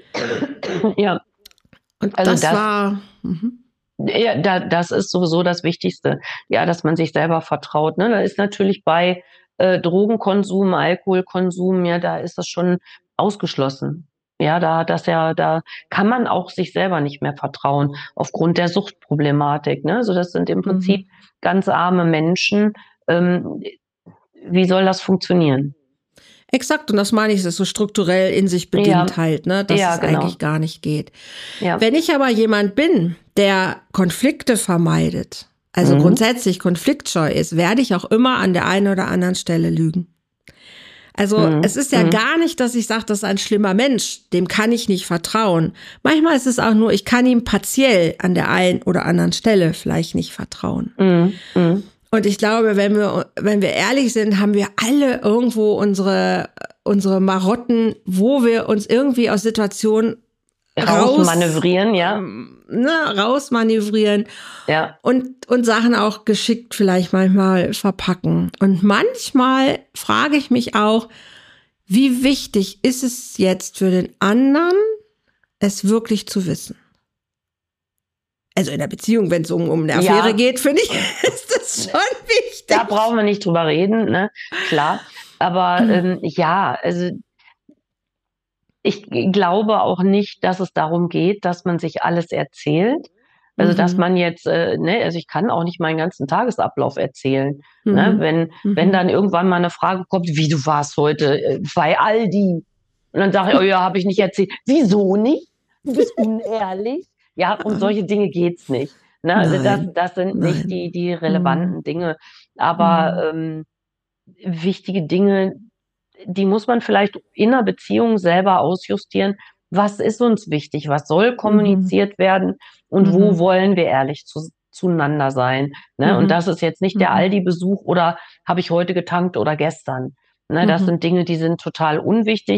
Ja.
Und also das, das war... Mhm.
Ja, da, das ist sowieso das Wichtigste. Ja, dass man sich selber vertraut. Ne? Da ist natürlich bei äh, Drogenkonsum, Alkoholkonsum, ja, da ist das schon ausgeschlossen. Ja, da, das ja, da kann man auch sich selber nicht mehr vertrauen aufgrund der Suchtproblematik. Ne? Also das sind im Prinzip mhm. ganz arme Menschen. Ähm, wie soll das funktionieren?
Exakt, und das meine ich, es ist so strukturell in sich bedingt ja. halt, ne, dass ja, es genau. eigentlich gar nicht geht. Ja. Wenn ich aber jemand bin, der Konflikte vermeidet, also mhm. grundsätzlich konfliktscheu ist, werde ich auch immer an der einen oder anderen Stelle lügen. Also mhm. es ist ja mhm. gar nicht, dass ich sage, das ist ein schlimmer Mensch, dem kann ich nicht vertrauen. Manchmal ist es auch nur, ich kann ihm partiell an der einen oder anderen Stelle vielleicht nicht vertrauen. Mhm. Mhm. Und ich glaube, wenn wir, wenn wir ehrlich sind, haben wir alle irgendwo unsere, unsere Marotten, wo wir uns irgendwie aus Situationen
rausmanövrieren, raus, ja.
Ne, rausmanövrieren.
Ja.
Und, und Sachen auch geschickt vielleicht manchmal verpacken. Und manchmal frage ich mich auch, wie wichtig ist es jetzt für den anderen, es wirklich zu wissen? Also in der Beziehung, wenn es um, um eine Affäre ja. geht, finde ich, ist das schon wichtig.
Da brauchen wir nicht drüber reden, ne? Klar. Aber ähm, ja, also ich glaube auch nicht, dass es darum geht, dass man sich alles erzählt. Also, mhm. dass man jetzt, äh, ne, also ich kann auch nicht meinen ganzen Tagesablauf erzählen. Mhm. Ne? Wenn, mhm. wenn dann irgendwann mal eine Frage kommt, wie du warst heute äh, bei Aldi. Und dann sage ich, oh ja, habe ich nicht erzählt. Wieso nicht? Du bist unehrlich. Ja, um solche Dinge geht's nicht. Ne? Also das, das sind Nein. nicht die, die relevanten mhm. Dinge. Aber mhm. ähm, wichtige Dinge, die muss man vielleicht in einer Beziehung selber ausjustieren. Was ist uns wichtig? Was soll kommuniziert mhm. werden? Und mhm. wo wollen wir ehrlich zu, zueinander sein? Ne? Mhm. Und das ist jetzt nicht der Aldi-Besuch oder habe ich heute getankt oder gestern. Ne? Das mhm. sind Dinge, die sind total unwichtig.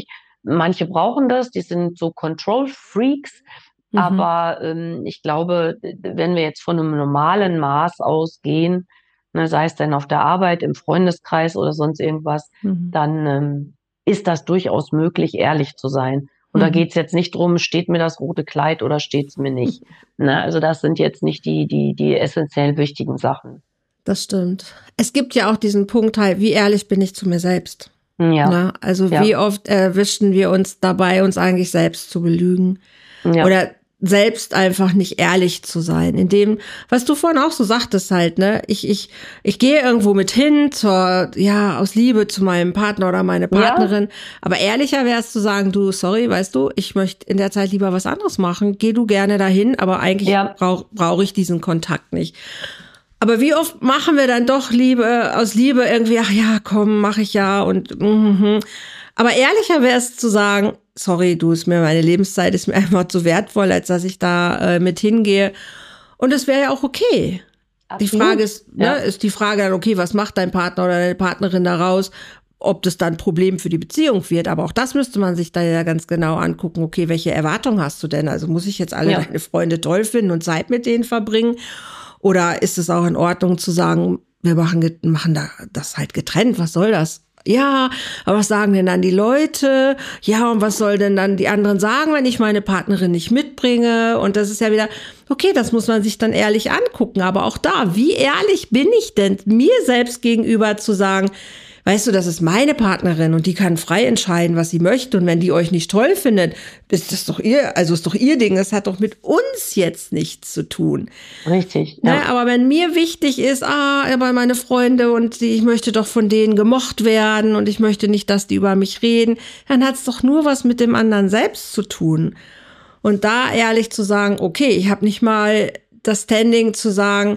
manche brauchen das, die sind so Control-Freaks,
Mhm.
aber ähm, ich glaube, wenn wir jetzt von einem normalen Maß ausgehen, ne, sei es denn auf der Arbeit, im Freundeskreis oder sonst irgendwas,
Mhm.
dann ähm, ist das durchaus möglich, ehrlich zu sein. Und da
Mhm.
geht's jetzt nicht drum, steht mir das rote Kleid oder steht's mir nicht. Ne? Also das sind jetzt nicht die, die, die essentiell wichtigen Sachen.
Das stimmt. Es gibt ja auch diesen Punkt halt, wie ehrlich bin ich zu mir selbst?
Ja,
Na, also
ja,
wie oft erwischen wir uns dabei, uns eigentlich selbst zu belügen
ja,
oder selbst einfach nicht ehrlich zu sein. In dem, was du vorhin auch so sagtest halt, ne, ich, ich, ich gehe irgendwo mit hin zur, ja, aus Liebe zu meinem Partner oder meine
ja,
Partnerin. Aber ehrlicher wäre es zu sagen, du, sorry, weißt du, ich möchte in der Zeit lieber was anderes machen. Geh du gerne dahin, aber eigentlich
ja,
brauche brauche ich diesen Kontakt nicht. Aber wie oft machen wir dann doch Liebe, aus Liebe irgendwie, ach ja, komm, mach ich ja und mhm. Aber ehrlicher wäre es zu sagen, sorry, du, ist mir meine Lebenszeit ist mir einfach zu wertvoll, als dass ich da äh, mit hingehe. Und das wäre ja auch okay. Die
absolut.
Frage ist,
Ja.
ne, ist die Frage dann, okay, was macht dein Partner oder deine Partnerin daraus? Ob das dann ein Problem für die Beziehung wird. Aber auch das müsste man sich da ja ganz genau angucken. Okay, welche Erwartungen hast du denn? Also muss ich jetzt alle
Ja.
deine Freunde toll finden und Zeit mit denen verbringen? Oder ist es auch in Ordnung zu sagen, wir machen, machen da das halt getrennt? Was soll das? Ja, aber was sagen denn dann die Leute? Ja, und was soll denn dann die anderen sagen, wenn ich meine Partnerin nicht mitbringe? Und das ist ja wieder, okay, das muss man sich dann ehrlich angucken. Aber auch da, wie ehrlich bin ich denn mir selbst gegenüber zu sagen, weißt du, das ist meine Partnerin und die kann frei entscheiden, was sie möchte. Und wenn die euch nicht toll findet, ist das doch ihr, also ist doch ihr Ding. Das hat doch mit uns jetzt nichts zu tun.
Richtig.
Ne,
Ja.
aber wenn mir wichtig ist, ah, aber meine Freunde und die, ich möchte doch von denen gemocht werden und ich möchte nicht, dass die über mich reden, dann hat es doch nur was mit dem anderen selbst zu tun. Und da ehrlich zu sagen, okay, ich habe nicht mal das Standing zu sagen,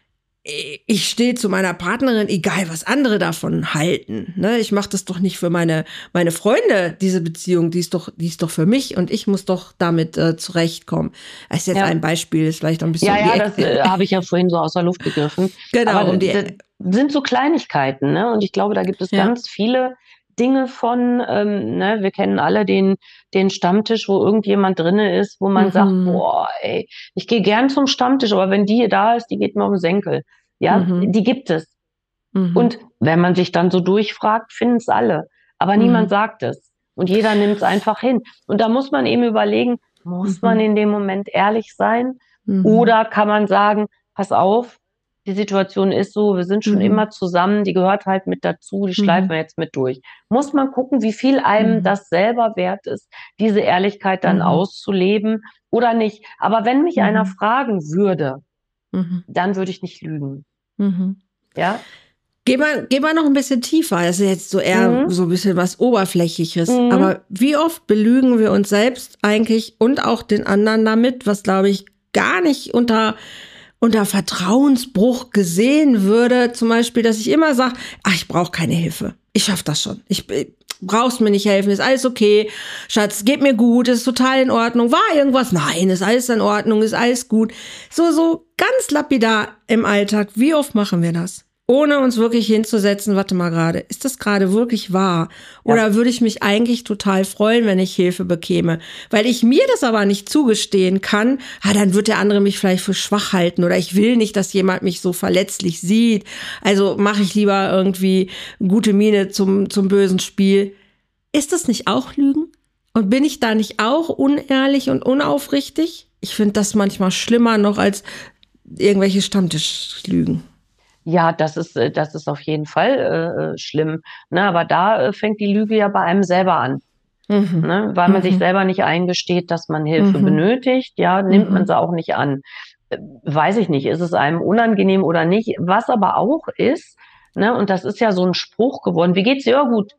ich stehe zu meiner Partnerin, egal was andere davon halten. Ne? Ich mache das doch nicht für meine meine Freunde, diese Beziehung, die ist doch die ist doch für mich und ich muss doch damit äh, zurechtkommen. Das ist jetzt
Ja.
ein Beispiel, ist vielleicht noch ein bisschen
Ja,
um die
ja, das
Ecke.
äh, habe ich ja vorhin so aus der Luft gegriffen.
Genau,
Aber
um die
das
Ecke.
sind so Kleinigkeiten, ne? Und ich glaube, da gibt es
Ja.
ganz viele Dinge von, ähm, ne, wir kennen alle den, den Stammtisch, wo irgendjemand drinne ist, wo man
Mhm.
sagt, boah, ey, ich gehe gern zum Stammtisch, aber wenn die hier da ist, die geht mir um den Senkel. Ja,
Mhm.
die gibt es.
Mhm.
Und wenn man sich dann so durchfragt, finden es alle. Aber
Mhm.
niemand sagt es. Und jeder nimmt es einfach hin. Und da muss man eben überlegen, muss
Mhm.
man in dem Moment ehrlich sein?
Mhm.
Oder kann man sagen, pass auf, die Situation ist so, wir sind schon
Mhm.
immer zusammen, die gehört halt mit dazu, die schleifen
Mhm.
wir jetzt mit durch. Muss man gucken, wie viel einem
Mhm.
das selber wert ist, diese Ehrlichkeit dann
Mhm.
auszuleben oder nicht. Aber wenn mich
Mhm.
einer fragen würde,
Mhm.
dann würde ich nicht lügen.
Mhm.
Ja?
Geh mal, geh mal noch ein bisschen tiefer. Das ist jetzt so eher
Mhm.
so ein bisschen was Oberflächliches.
Mhm.
Aber wie oft belügen wir uns selbst eigentlich und auch den anderen damit, was, glaube ich, gar nicht unter, unter Vertrauensbruch gesehen würde. Zum Beispiel, dass ich immer sage, ach, ich brauche keine Hilfe. Ich schaff das schon. Ich brauchst mir nicht helfen, ist alles okay. Schatz, geht mir gut, ist total in Ordnung. War irgendwas? Nein, ist alles in Ordnung, ist alles gut. So, so ganz lapidar im Alltag. Wie oft machen wir das? Ohne uns wirklich hinzusetzen, warte mal gerade, ist das gerade wirklich wahr? Oder
Ja.
würde ich mich eigentlich total freuen, wenn ich Hilfe bekäme? Weil ich mir das aber nicht zugestehen kann, ah, dann wird der andere mich vielleicht für schwach halten oder ich will nicht, dass jemand mich so verletzlich sieht. Also mache ich lieber irgendwie gute Miene zum, zum bösen Spiel. Ist das nicht auch Lügen? Und bin ich da nicht auch unehrlich und unaufrichtig? Ich finde das manchmal schlimmer noch als irgendwelche Stammtischlügen.
Ja, das ist, äh, das ist auf jeden Fall äh, schlimm. Ne, aber da äh, fängt die Lüge ja bei einem selber an.
Mhm.
Ne, weil man
Mhm.
sich selber nicht eingesteht, dass man Hilfe
Mhm.
benötigt, ja, nimmt man
Mhm.
sie auch nicht an. Äh, Weiß ich nicht, ist es einem unangenehm oder nicht? Was aber auch ist, ne, und das ist ja so ein Spruch geworden, wie geht's dir? Ja, gut.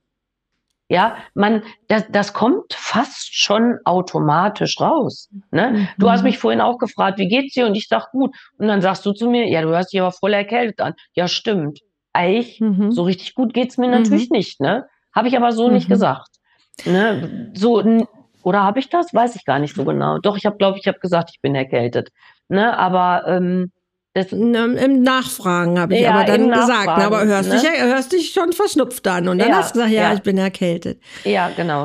Ja, man, das, das kommt fast schon automatisch raus. Ne? Du hast
Mhm.
mich vorhin auch gefragt, wie geht's dir? Und ich sag gut. Und dann sagst du zu mir, ja, du hörst dich aber voll erkältet an. Ja, stimmt. Eigentlich,
Mhm.
so richtig gut geht's mir
Mhm.
natürlich nicht, ne? Habe ich aber so nicht
Mhm.
gesagt. Ne? So, n- oder habe ich das? Weiß ich gar nicht so genau. Doch, ich habe, glaube ich, habe gesagt, ich bin erkältet. Ne? Aber ähm, das,
Na, im Nachfragen habe ich
ja,
aber
im
dann gesagt, na, aber
Nachfragen,
hörst, dich,
ne?
hörst dich schon verschnupft an. Und dann
Ja,
hast du gesagt, ja,
ja.
ich bin erkältet.
Ja, genau.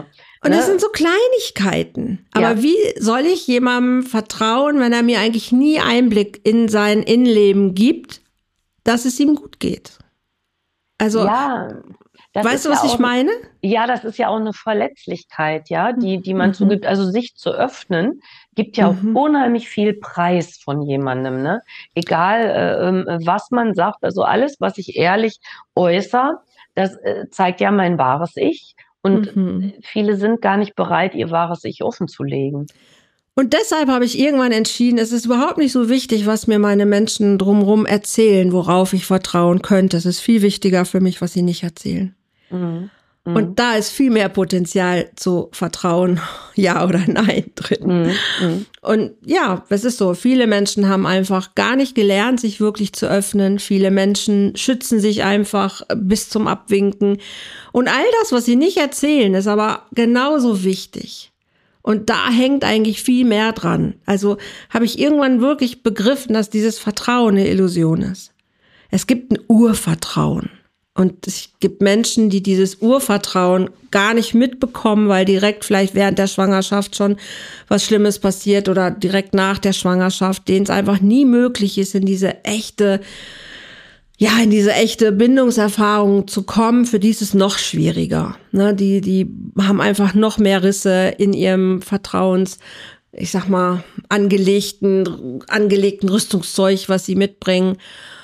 Und das sind so Kleinigkeiten. Aber ja. Wie soll ich jemandem vertrauen, wenn er mir eigentlich nie Einblick in sein Innenleben gibt, dass es ihm gut geht? Also,
ja,
weißt du, was ja auch, ich meine?
Ja, das ist ja auch eine Verletzlichkeit, ja, die, die man mhm. zugibt. Also sich zu öffnen, gibt ja auch mhm. unheimlich viel Preis von jemandem, ne? Egal, äh, was man sagt, also alles, was ich ehrlich äußere, das äh, zeigt ja mein wahres Ich. Und mhm. viele sind gar nicht bereit, ihr wahres Ich offen zu legen.
Und deshalb habe ich irgendwann entschieden, es ist überhaupt nicht so wichtig, was mir meine Menschen drumherum erzählen, worauf ich vertrauen könnte. Es ist viel wichtiger für mich, was sie nicht erzählen. Mhm. Mhm. Und da ist viel mehr Potenzial zu vertrauen, ja oder nein drin. Mhm. Und ja, es ist so, viele Menschen haben einfach gar nicht gelernt, sich wirklich zu öffnen. Viele Menschen schützen sich einfach bis zum Abwinken. Und all das, was sie nicht erzählen, ist aber genauso wichtig. Und da hängt eigentlich viel mehr dran. Also habe ich irgendwann wirklich begriffen, dass dieses Vertrauen eine Illusion ist. Es gibt ein Urvertrauen. Und es gibt Menschen, die dieses Urvertrauen gar nicht mitbekommen, weil direkt vielleicht während der Schwangerschaft schon was Schlimmes passiert oder direkt nach der Schwangerschaft, denen es einfach nie möglich ist, in diese echte, ja, in diese echte Bindungserfahrung zu kommen. Für die ist es noch schwieriger. Ne, die, die haben einfach noch mehr Risse in ihrem Vertrauens, ich sag mal, angelegten, angelegten Rüstungszeug, was sie mitbringen.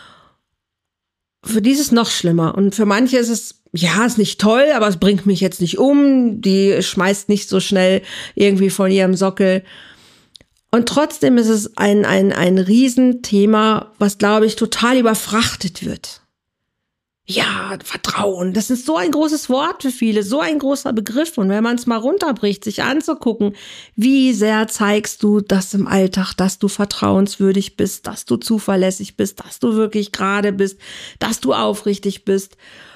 Für die ist es noch schlimmer. Und für manche ist es, ja, ist nicht toll, aber es bringt mich jetzt nicht um. Die schmeißt nicht so schnell irgendwie von ihrem Sockel. Und trotzdem ist es ein, ein, ein Riesenthema, was, glaube ich, total überfrachtet wird. Ja, Vertrauen, das ist so ein großes Wort für viele, so ein großer Begriff. Und wenn man es mal runterbricht, sich anzugucken, wie sehr zeigst du das im Alltag, dass du vertrauenswürdig bist, dass du zuverlässig bist, dass du wirklich gerade bist, dass du aufrichtig bist,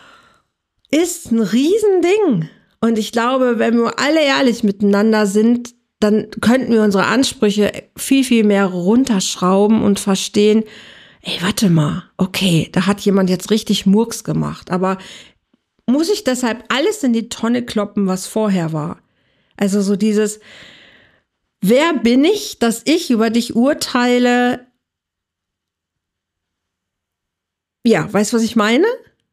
ist ein Riesending. Und ich glaube, wenn wir alle ehrlich miteinander sind, dann könnten wir unsere Ansprüche viel, viel mehr runterschrauben und verstehen, ey, warte mal, okay, da hat jemand jetzt richtig Murks gemacht, aber muss ich deshalb alles in die Tonne kloppen, was vorher war? Also so dieses, wer bin ich, dass ich über dich urteile? Ja, weißt du, was ich meine?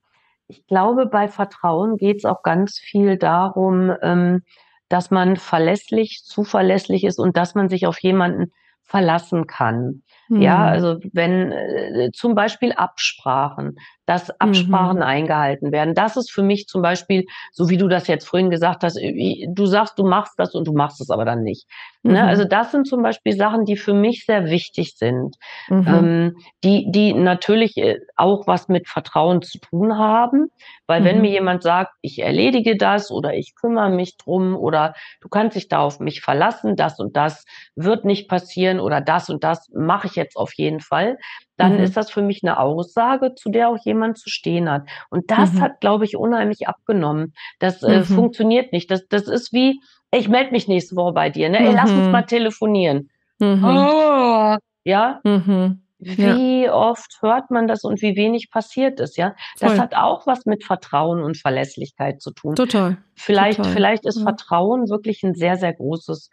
Ich glaube, bei Vertrauen geht es auch ganz viel darum, ähm, dass man verlässlich, zuverlässig ist und dass man sich auf jemanden verlassen kann. Hm. Ja, also wenn äh, zum Beispiel Absprachen, dass Absprachen mhm. eingehalten werden. Das ist für mich zum Beispiel, so wie du das jetzt vorhin gesagt hast, du sagst, du machst das und du machst es aber dann nicht. Mhm. Ne? Also das sind zum Beispiel Sachen, die für mich sehr wichtig sind, mhm. ähm, die, die natürlich auch was mit Vertrauen zu tun haben, weil mhm. wenn mir jemand sagt, ich erledige das oder ich kümmere mich drum oder du kannst dich da auf mich verlassen, das und das wird nicht passieren oder das und das mache ich jetzt auf jeden Fall, dann mhm. ist das für mich eine Aussage, zu der auch jemand zu stehen hat. Und das mhm. hat, glaube ich, unheimlich abgenommen. Das äh, mhm. funktioniert nicht. Das, das ist wie, ich melde mich nächste Woche bei dir. Ne? Mhm. Ey, lass uns mal telefonieren. Mhm. Oh, ja? Mhm. Wie ja. oft hört man das und wie wenig passiert ist, ja? Das Voll. Hat auch was mit Vertrauen und Verlässlichkeit zu tun.
Total.
Vielleicht,
Total.
vielleicht ist
ja.
Vertrauen wirklich ein sehr, sehr großes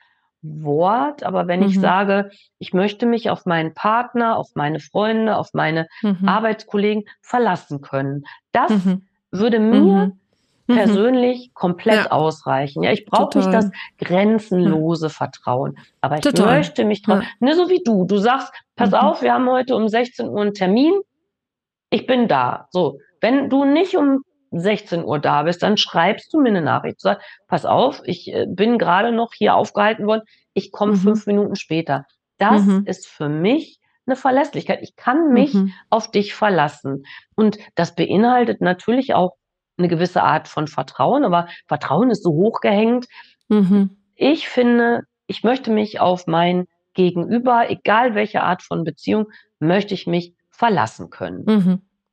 Wort, aber wenn mhm. ich sage, ich möchte mich auf meinen Partner, auf meine Freunde, auf meine mhm. Arbeitskollegen verlassen können, das mhm. würde mir mhm. persönlich komplett ja. ausreichen. Ja, ich brauche nicht das grenzenlose ja. Vertrauen, aber ich Total. Möchte mich drauf, ja. ne, so wie du, du sagst, pass mhm. auf, wir haben heute um sechzehn Uhr einen Termin, ich bin da. So, wenn du nicht um sechzehn Uhr da bist, dann schreibst du mir eine Nachricht. Du sagst, pass auf, ich äh, bin gerade noch hier aufgehalten worden, ich komme mhm. fünf Minuten später. Das mhm. ist für mich eine Verlässlichkeit. Ich kann mich mhm. auf dich verlassen. Und das beinhaltet natürlich auch eine gewisse Art von Vertrauen, aber Vertrauen ist so hochgehängt. Mhm. Ich finde, ich möchte mich auf mein Gegenüber, egal welche Art von Beziehung, möchte ich mich verlassen können.
Mhm.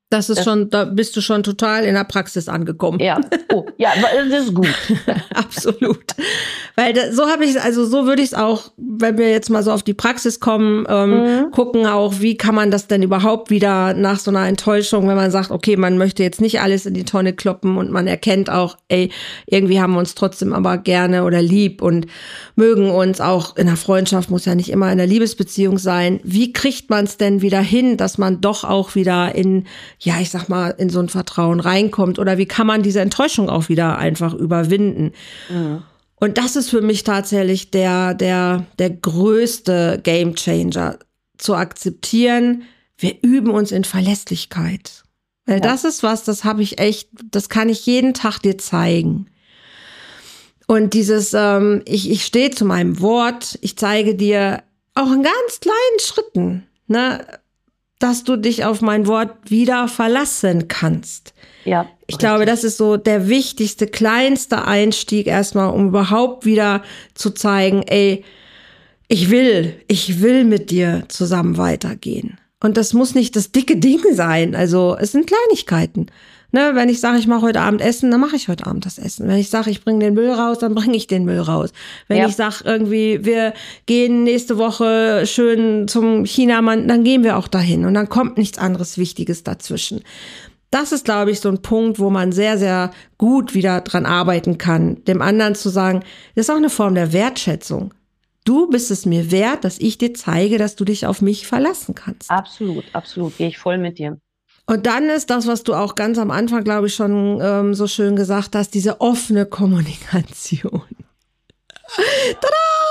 Das ist
Das-
schon, da bist du schon total in der Praxis angekommen.
Ja, oh, ja, aber das ist gut.
Absolut. Weil da, so habe ich es, also so würde ich es auch, wenn wir jetzt mal so auf die Praxis kommen, ähm,
Mhm.
gucken auch, wie kann man das denn überhaupt wieder nach so einer Enttäuschung, wenn man sagt, okay, man möchte jetzt nicht alles in die Tonne kloppen und man erkennt auch, ey, irgendwie haben wir uns trotzdem aber gerne oder lieb und mögen uns auch in der Freundschaft, muss ja nicht immer in der Liebesbeziehung sein. Wie kriegt man es denn wieder hin, dass man doch auch wieder in, ja, ich sag mal, in so ein Vertrauen reinkommt? Oder wie kann man diese Enttäuschung auch wieder einfach überwinden?
Mhm.
Und das ist für mich tatsächlich der, der, der größte Gamechanger, zu akzeptieren, wir üben uns in Verlässlichkeit. Weil
Ja.
das ist was, das habe ich echt, das kann ich jeden Tag dir zeigen. Und dieses, ähm, ich, ich stehe zu meinem Wort, ich zeige dir auch in ganz kleinen Schritten, ne, dass du dich auf mein Wort wieder verlassen kannst.
Ja.
Ich glaube,
richtig.
das ist so der wichtigste, kleinste Einstieg erstmal, um überhaupt wieder zu zeigen, ey, ich will, ich will mit dir zusammen weitergehen. Und das muss nicht das dicke Ding sein. Also es sind Kleinigkeiten. Ne, wenn ich sage, ich mache heute Abend Essen, dann mache ich heute Abend das Essen. Wenn ich sage, ich bringe den Müll raus, dann bringe ich den Müll raus. Wenn
Ja.
ich sage, irgendwie, wir gehen nächste Woche schön zum Chinamann, dann gehen wir auch dahin. Und dann kommt nichts anderes Wichtiges dazwischen. Das ist, glaube ich, so ein Punkt, wo man sehr, sehr gut wieder dran arbeiten kann, dem anderen zu sagen, das ist auch eine Form der Wertschätzung. Du bist es mir wert, dass ich dir zeige, dass du dich auf mich verlassen kannst.
Absolut, absolut. Gehe ich voll mit dir.
Und dann ist das, was du auch ganz am Anfang, glaube ich, schon ähm, so schön gesagt hast, diese offene Kommunikation. Tada!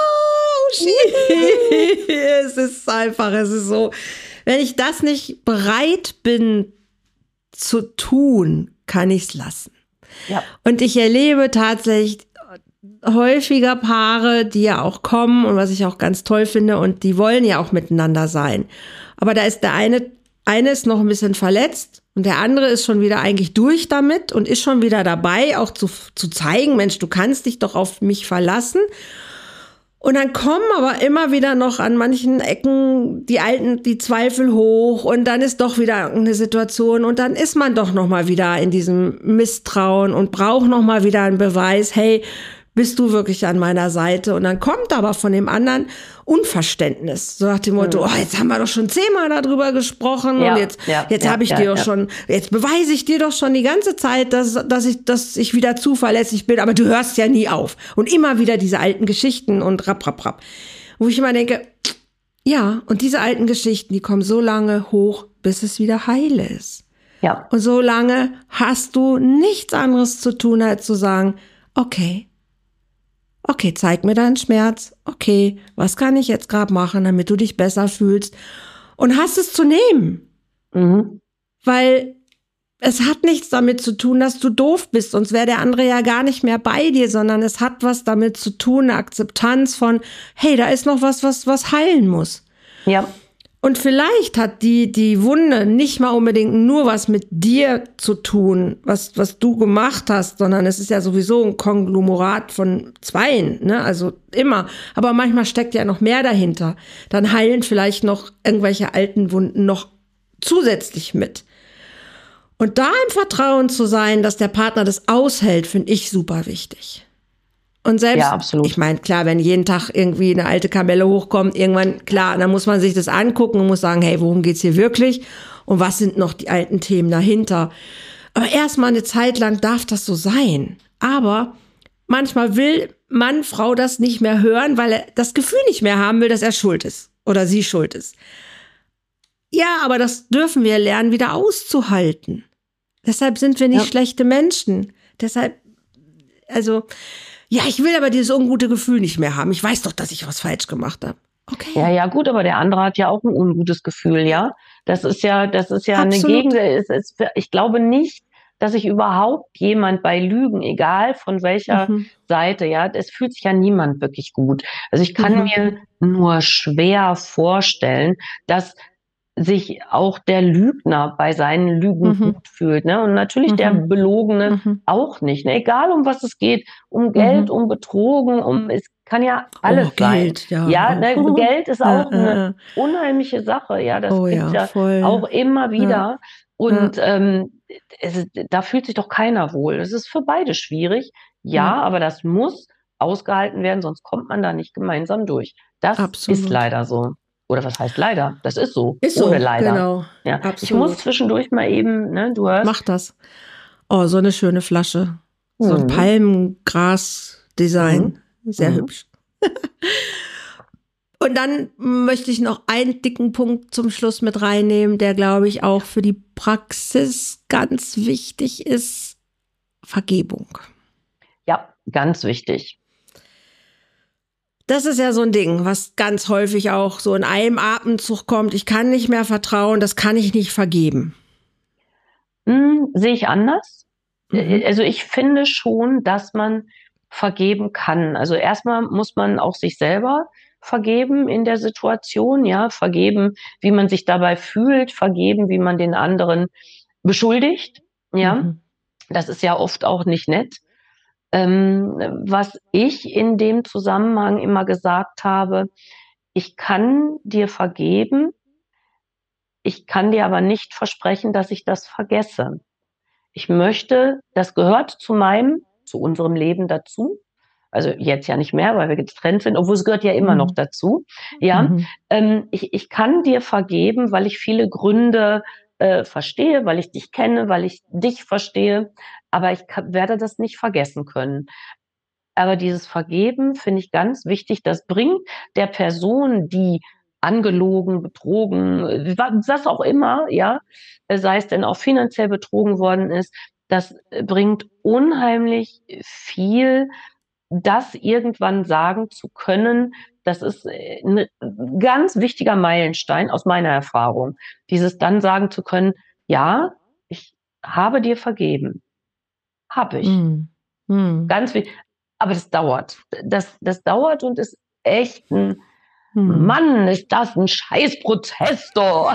Uschi! Es ist einfach, es ist so, wenn ich das nicht bereit bin zu tun, kann ich es lassen.
Ja.
Und ich erlebe tatsächlich häufiger Paare, die ja auch kommen und was ich auch ganz toll finde, und die wollen ja auch miteinander sein. Aber da ist der eine, eine ist noch ein bisschen verletzt und der andere ist schon wieder eigentlich durch damit und ist schon wieder dabei, auch zu, zu zeigen, Mensch, du kannst dich doch auf mich verlassen. Und dann kommen aber immer wieder noch an manchen Ecken die alten, die Zweifel hoch und dann ist doch wieder eine Situation und dann ist man doch noch mal wieder in diesem Misstrauen und braucht noch mal wieder einen Beweis, hey, bist du wirklich an meiner Seite? Und dann kommt aber von dem anderen Unverständnis. So nach dem Motto, oh, jetzt haben wir doch schon zehnmal darüber gesprochen
Ja,
und jetzt,
ja,
jetzt
ja,
habe ich
ja,
dir doch
ja.
schon, jetzt beweise ich dir doch schon die ganze Zeit, dass, dass ich, dass ich wieder zuverlässig bin, aber du hörst ja nie auf. Und immer wieder diese alten Geschichten und rapp, rapp, rapp. Wo ich immer denke, ja, und diese alten Geschichten, die kommen so lange hoch, bis es wieder heil ist.
Ja.
Und so lange hast du nichts anderes zu tun, als zu sagen, okay, okay, zeig mir deinen Schmerz. Okay, was kann ich jetzt gerade machen, damit du dich besser fühlst? Und hast es zu nehmen.
Mhm.
Weil es hat nichts damit zu tun, dass du doof bist, sonst wäre der andere ja gar nicht mehr bei dir, sondern es hat was damit zu tun, eine Akzeptanz von, hey, da ist noch was, was, was heilen muss.
Ja.
Und vielleicht hat die, die Wunde nicht mal unbedingt nur was mit dir zu tun, was, was du gemacht hast, sondern es ist ja sowieso ein Konglomerat von Zweien, ne? Also immer. Aber manchmal steckt ja noch mehr dahinter. Dann heilen vielleicht noch irgendwelche alten Wunden noch zusätzlich mit. Und da im Vertrauen zu sein, dass der Partner das aushält, finde ich super wichtig. Und selbst,
Ja, absolut.
ich meine, klar, wenn jeden Tag irgendwie eine alte Kamelle hochkommt, irgendwann, klar, dann muss man sich das angucken und muss sagen, hey, worum geht's hier wirklich? Und was sind noch die alten Themen dahinter? Aber erstmal eine Zeit lang darf das so sein. Aber manchmal will Mann, Frau das nicht mehr hören, weil er das Gefühl nicht mehr haben will, dass er schuld ist oder sie schuld ist. Ja, aber das dürfen wir lernen, wieder auszuhalten. Deshalb sind wir nicht
Ja.
schlechte Menschen. Deshalb, also, ja, ich will aber dieses ungute Gefühl nicht mehr haben. Ich weiß doch, dass ich was falsch gemacht habe. Okay.
Ja, ja, gut, aber der andere hat ja auch ein ungutes Gefühl, ja. Das ist ja, das ist ja eine
Absolut.
Gegend, es ist, ich glaube nicht, dass sich überhaupt jemand bei Lügen, egal von welcher
Mhm.
Seite, ja, es fühlt sich ja niemand wirklich gut. Also ich kann
Mhm.
mir nur schwer vorstellen, dass sich auch der Lügner bei seinen Lügen
Mhm.
gut fühlt, ne? Und natürlich der
Mhm.
Belogene
Mhm.
auch nicht, ne? Egal um was es geht, um Geld,
Mhm.
um Betrogen, um, es kann ja alles
Oh,
sein.
Geld, ja.
Ja,
auch.
ne, Geld ist
Ja,
auch
ja,
eine
ja.
unheimliche Sache, ja, das
Oh
gibt's
ja,
ja
voll.
auch immer wieder. Und ja. ähm, es, da fühlt sich doch keiner wohl. Es ist für beide schwierig. Ja, ja, aber das muss ausgehalten werden, sonst kommt man da nicht gemeinsam durch. Das Absolut. Ist leider so. Oder was heißt leider? Das ist so.
Ist so,
ohne leider.
Genau.
Ja. Ich muss zwischendurch mal eben, ne, du hörst.
Mach das. Oh, so eine schöne Flasche. So ein mhm. Palmgras-Design. Mhm. Sehr mhm. hübsch. Und dann möchte ich noch einen dicken Punkt zum Schluss mit reinnehmen, der, glaube ich, auch für die Praxis ganz wichtig ist. Vergebung.
Ja, ganz wichtig.
Das ist ja so ein Ding, was ganz häufig auch so in einem Atemzug kommt. Ich kann nicht mehr vertrauen, das kann ich nicht vergeben.
Hm, sehe ich anders. Mhm. Also ich finde schon, dass man vergeben kann. Also erstmal muss man auch sich selber vergeben in der Situation, ja, vergeben, wie man sich dabei fühlt, vergeben, wie man den anderen beschuldigt, ja. Mhm. Das ist ja oft auch nicht nett. Ähm, was ich in dem Zusammenhang immer gesagt habe, ich kann dir vergeben, ich kann dir aber nicht versprechen, dass ich das vergesse. Ich möchte, das gehört zu meinem, zu unserem Leben dazu. Also jetzt ja nicht mehr, weil wir getrennt sind, obwohl es gehört ja immer mhm. noch dazu. Ja, mhm. ähm, ich, ich kann dir vergeben, weil ich viele Gründe äh, verstehe, weil ich dich kenne, weil ich dich verstehe, aber ich kann, werde das nicht vergessen können. Aber dieses Vergeben finde ich ganz wichtig. Das bringt der Person, die angelogen, betrogen, was auch immer, ja, sei es denn auch finanziell betrogen worden ist, das bringt unheimlich viel, das irgendwann sagen zu können. Das ist ein ganz wichtiger Meilenstein aus meiner Erfahrung. Dieses dann sagen zu können, ja, ich habe dir vergeben. Habe ich. Mm. Mm. Ganz wichtig. Aber das dauert. Das, das dauert und ist echt ein, hm. Mann, ist das ein Scheißprozess, doch.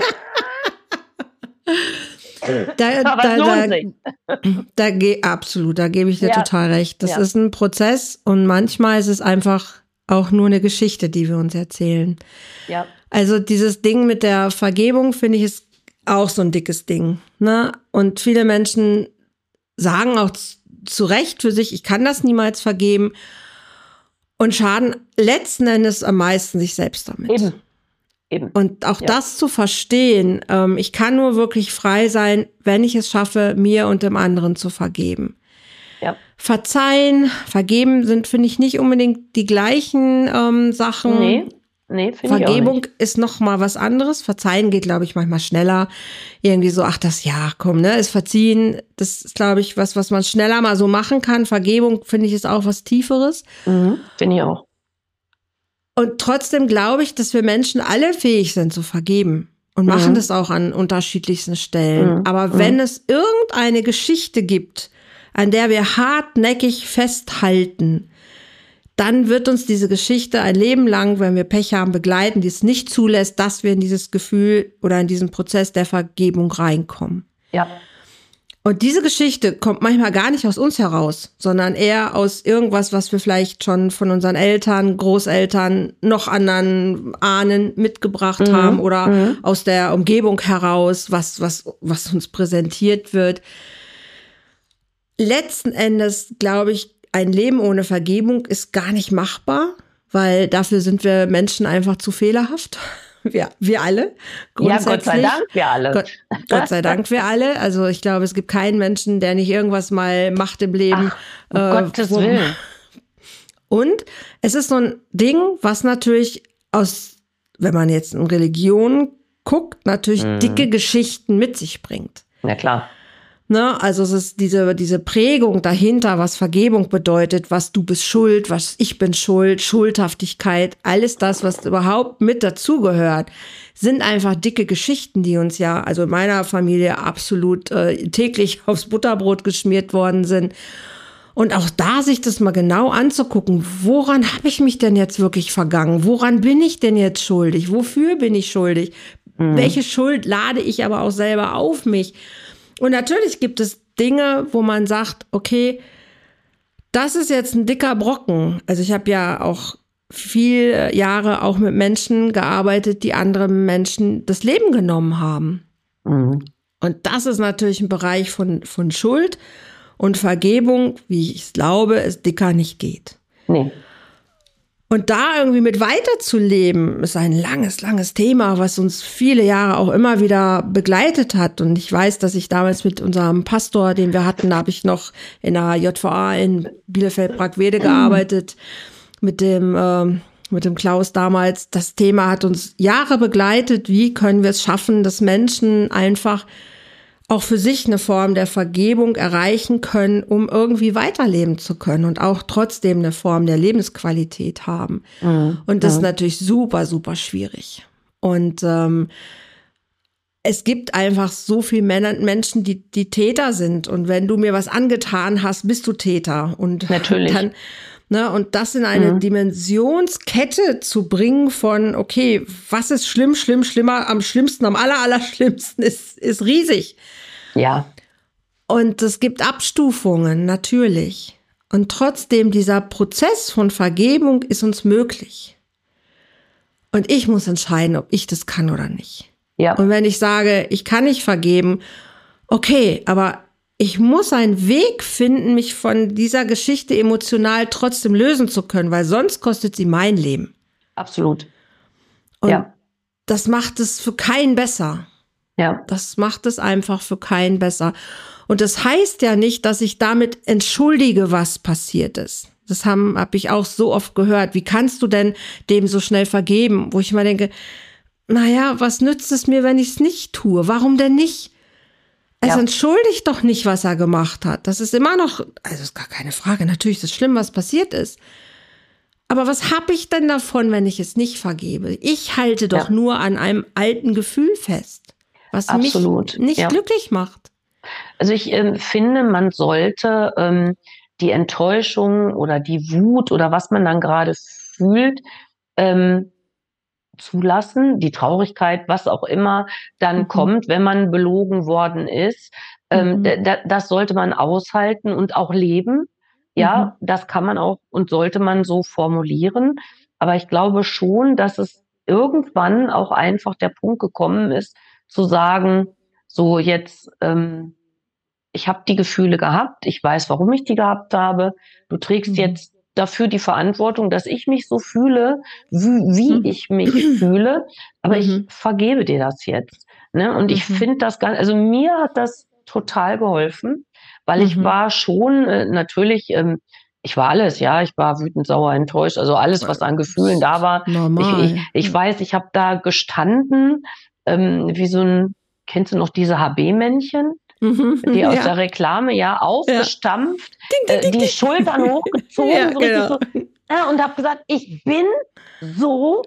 Da,
Aber
da,
es lohnt
da,
sich.
Da, da, absolut, da gebe ich dir
ja.
total recht. Das
ja.
ist ein Prozess und manchmal ist es einfach auch nur eine Geschichte, die wir uns erzählen.
Ja.
Also dieses Ding mit der Vergebung, finde ich, ist auch so ein dickes Ding. Ne? Und viele Menschen sagen auch zu Recht für sich, ich kann das niemals vergeben und schaden letzten Endes am meisten sich selbst damit.
Eben. Eben.
Und auch
ja.
das zu verstehen, ähm, ich kann nur wirklich frei sein, wenn ich es schaffe, mir und dem anderen zu vergeben.
Ja.
Verzeihen, vergeben sind, finde ich, nicht unbedingt die gleichen ähm, Sachen.
Nee, nee, finde ich auch nicht.
Vergebung ist noch mal was anderes. Verzeihen geht, glaube ich, manchmal schneller. Irgendwie so, ach, das, ja, komm, ne, ist verziehen. Das ist, glaube ich, was, was man schneller mal so machen kann. Vergebung, finde ich, ist auch was Tieferes.
Mhm, finde ich auch.
Und trotzdem glaube ich, dass wir Menschen alle fähig sind zu vergeben und machen mhm. das auch an unterschiedlichsten Stellen. Mhm. Aber wenn mhm. es irgendeine Geschichte gibt, an der wir hartnäckig festhalten, dann wird uns diese Geschichte ein Leben lang, wenn wir Pech haben, begleiten, die es nicht zulässt, dass wir in dieses Gefühl oder in diesen Prozess der Vergebung reinkommen.
Ja.
Und diese Geschichte kommt manchmal gar nicht aus uns heraus, sondern eher aus irgendwas, was wir vielleicht schon von unseren Eltern, Großeltern, noch anderen Ahnen mitgebracht mhm. haben oder mhm. aus der Umgebung heraus, was, was, was uns präsentiert wird. Letzten Endes, glaube ich, ein Leben ohne Vergebung ist gar nicht machbar, weil dafür sind wir Menschen einfach zu fehlerhaft. Wir, wir alle.
Ja, Gott sei Dank, wir alle.
Gott, Gott sei Dank, wir alle. Also ich glaube, es gibt keinen Menschen, der nicht irgendwas mal macht im Leben.
Ach, um äh, Gottes wo, Willen.
Und es ist so ein Ding, was natürlich aus, wenn man jetzt in Religion guckt, natürlich mhm. dicke Geschichten mit sich bringt.
Na klar.
Ne, also es ist diese, diese Prägung dahinter, was Vergebung bedeutet, was du bist schuld, was ich bin schuld, Schuldhaftigkeit, alles das, was überhaupt mit dazugehört, sind einfach dicke Geschichten, die uns ja, also in meiner Familie absolut äh, täglich aufs Butterbrot geschmiert worden sind. Und auch da sich das mal genau anzugucken, woran habe ich mich denn jetzt wirklich vergangen? Woran bin ich denn jetzt schuldig? Wofür bin ich schuldig? Mhm. Welche Schuld lade ich aber auch selber auf mich? Und natürlich gibt es Dinge, wo man sagt, okay, das ist jetzt ein dicker Brocken. Also ich habe ja auch viele Jahre auch mit Menschen gearbeitet, die anderen Menschen das Leben genommen haben. Mhm. Und das ist natürlich ein Bereich von, von Schuld und Vergebung, wie ich es glaube, es dicker nicht geht.
Nee.
Und da irgendwie mit weiterzuleben, ist ein langes, langes Thema, was uns viele Jahre auch immer wieder begleitet hat. Und ich weiß, dass ich damals mit unserem Pastor, den wir hatten, da habe ich noch in der J V A in Bielefeld-Brackwede gearbeitet, mit dem, ähm, mit dem Klaus damals. Das Thema hat uns Jahre begleitet. Wie können wir es schaffen, dass Menschen einfach auch für sich eine Form der Vergebung erreichen können, um irgendwie weiterleben zu können und auch trotzdem eine Form der Lebensqualität haben. Mhm. Und das mhm. ist natürlich super, super schwierig. Und ähm, es gibt einfach so viele Männer, Menschen, die, die Täter sind. Und wenn du mir was angetan hast, bist du Täter. Und
natürlich.
Dann, ne, und das in eine mhm. Dimensionskette zu bringen von, okay, was ist schlimm, schlimm, schlimmer, am schlimmsten, am aller, aller schlimmsten, ist, ist riesig.
Ja.
Und es gibt Abstufungen, natürlich. Und trotzdem, dieser Prozess von Vergebung ist uns möglich. Und ich muss entscheiden, ob ich das kann oder nicht.
Ja.
Und wenn ich sage, ich kann nicht vergeben, okay, aber ich muss einen Weg finden, mich von dieser Geschichte emotional trotzdem lösen zu können, weil sonst kostet sie mein Leben.
Absolut.
Und
ja.
das macht es für keinen besser.
Ja.
Das macht es einfach für keinen besser. Und das heißt ja nicht, dass ich damit entschuldige, was passiert ist. Das habe hab ich auch so oft gehört. Wie kannst du denn dem so schnell vergeben? Wo ich mal denke, naja, was nützt es mir, wenn ich es nicht tue? Warum denn nicht? Es ja. entschuldigt doch nicht, was er gemacht hat. Das ist immer noch, also ist gar keine Frage. Natürlich ist es schlimm, was passiert ist. Aber was habe ich denn davon, wenn ich es nicht vergebe? Ich halte doch ja. nur an einem alten Gefühl fest, was
Absolut.
mich nicht
ja.
glücklich macht.
Also ich äh, finde, man sollte ähm, die Enttäuschung oder die Wut oder was man dann gerade fühlt, ähm, zulassen, die Traurigkeit, was auch immer dann mhm. kommt, wenn man belogen worden ist. Ähm, mhm. d- das sollte man aushalten und auch leben. Ja, mhm. das kann man auch und sollte man so formulieren. Aber ich glaube schon, dass es irgendwann auch einfach der Punkt gekommen ist, zu sagen, so jetzt, ähm, ich habe die Gefühle gehabt, ich weiß, warum ich die gehabt habe. Du trägst mhm. jetzt dafür die Verantwortung, dass ich mich so fühle, wie, wie mhm. ich mich fühle, aber mhm. ich vergebe dir das jetzt. Ne? Und ich mhm. finde das ganz, also mir hat das total geholfen, weil mhm. ich war schon äh, natürlich, ähm, ich war alles, ja, ich war wütend, sauer, enttäuscht, also alles, was an Gefühlen da war.
Normal.
Ich, ich, ich weiß, ich habe da gestanden, ähm, wie so ein, kennst du noch diese H B-Männchen? Mhm, die aus ja. der Reklame, ja, aufgestampft, ja. Ding, ding, ding, äh, die ding. Schultern hochgezogen, ja, so genau. richtig so, ja, und habe gesagt, ich bin so,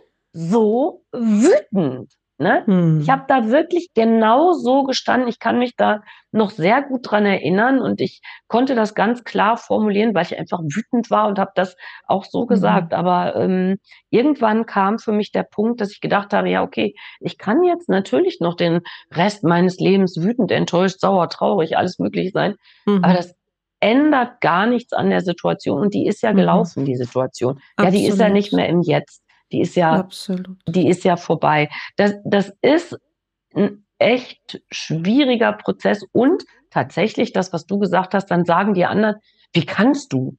so wütend. Ne? Hm. Ich habe da wirklich genau so gestanden. Ich kann mich da noch sehr gut dran erinnern und ich konnte das ganz klar formulieren, weil ich einfach wütend war und habe das auch so gesagt. Mhm. Aber ähm, irgendwann kam für mich der Punkt, dass ich gedacht habe, ja, okay, ich kann jetzt natürlich noch den Rest meines Lebens wütend, enttäuscht, sauer, traurig, alles möglich sein. Mhm. Aber das ändert gar nichts an der Situation. Und die ist ja gelaufen, mhm. die Situation. Absolut. Ja, die ist ja nicht mehr im Jetzt. Die ist ja, Absolut. die ist ja vorbei. Das, das ist ein echt schwieriger Prozess und tatsächlich das, was du gesagt hast, dann sagen die anderen, wie kannst du?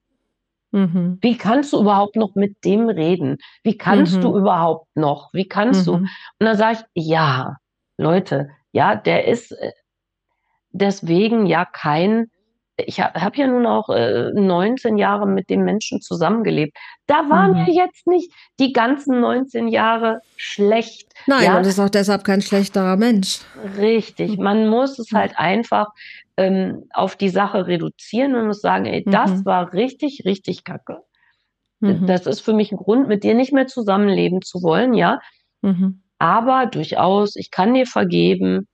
Mhm. Wie kannst du überhaupt noch mit dem reden? Wie kannst mhm. du überhaupt noch? Wie kannst mhm. du? Und dann sage ich, ja, Leute, ja, der ist deswegen ja kein, ich habe hab ja nun auch äh, neunzehn Jahre mit dem Menschen zusammengelebt. Da waren mhm. ja jetzt nicht die ganzen neunzehn Jahre schlecht.
Nein,
ja?
Und ist auch deshalb kein schlechterer Mensch.
Richtig, man muss es halt einfach ähm, auf die Sache reduzieren und muss sagen, ey, das mhm. war richtig, richtig kacke. Mhm. Das ist für mich ein Grund, mit dir nicht mehr zusammenleben zu wollen, ja. Mhm. Aber durchaus, ich kann dir vergeben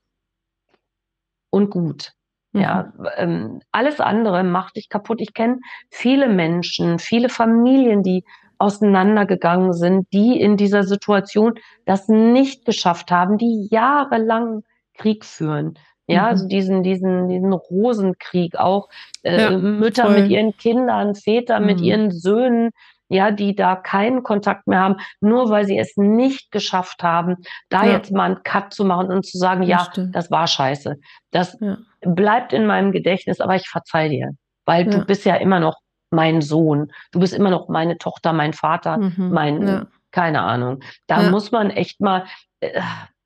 und gut. Ja, mhm. ähm, alles andere macht dich kaputt. Ich kenne viele Menschen, viele Familien, die auseinandergegangen sind, die in dieser Situation das nicht geschafft haben, die jahrelang Krieg führen. Ja, mhm. also diesen, diesen, diesen Rosenkrieg auch, äh, ja, Mütter voll. mit ihren Kindern, Väter mhm. mit ihren Söhnen. ja, die da keinen Kontakt mehr haben, nur weil sie es nicht geschafft haben, da
Ja.
jetzt mal einen Cut zu machen und zu sagen,
Das
ja,
stimmt.
das war scheiße. Das
Ja.
bleibt in meinem Gedächtnis, aber ich verzeih dir, weil du
Ja.
bist ja immer noch mein Sohn. Du bist immer noch meine Tochter, mein Vater,
Mhm.
mein,
Ja.
keine Ahnung. Da
Ja.
muss man echt mal, äh,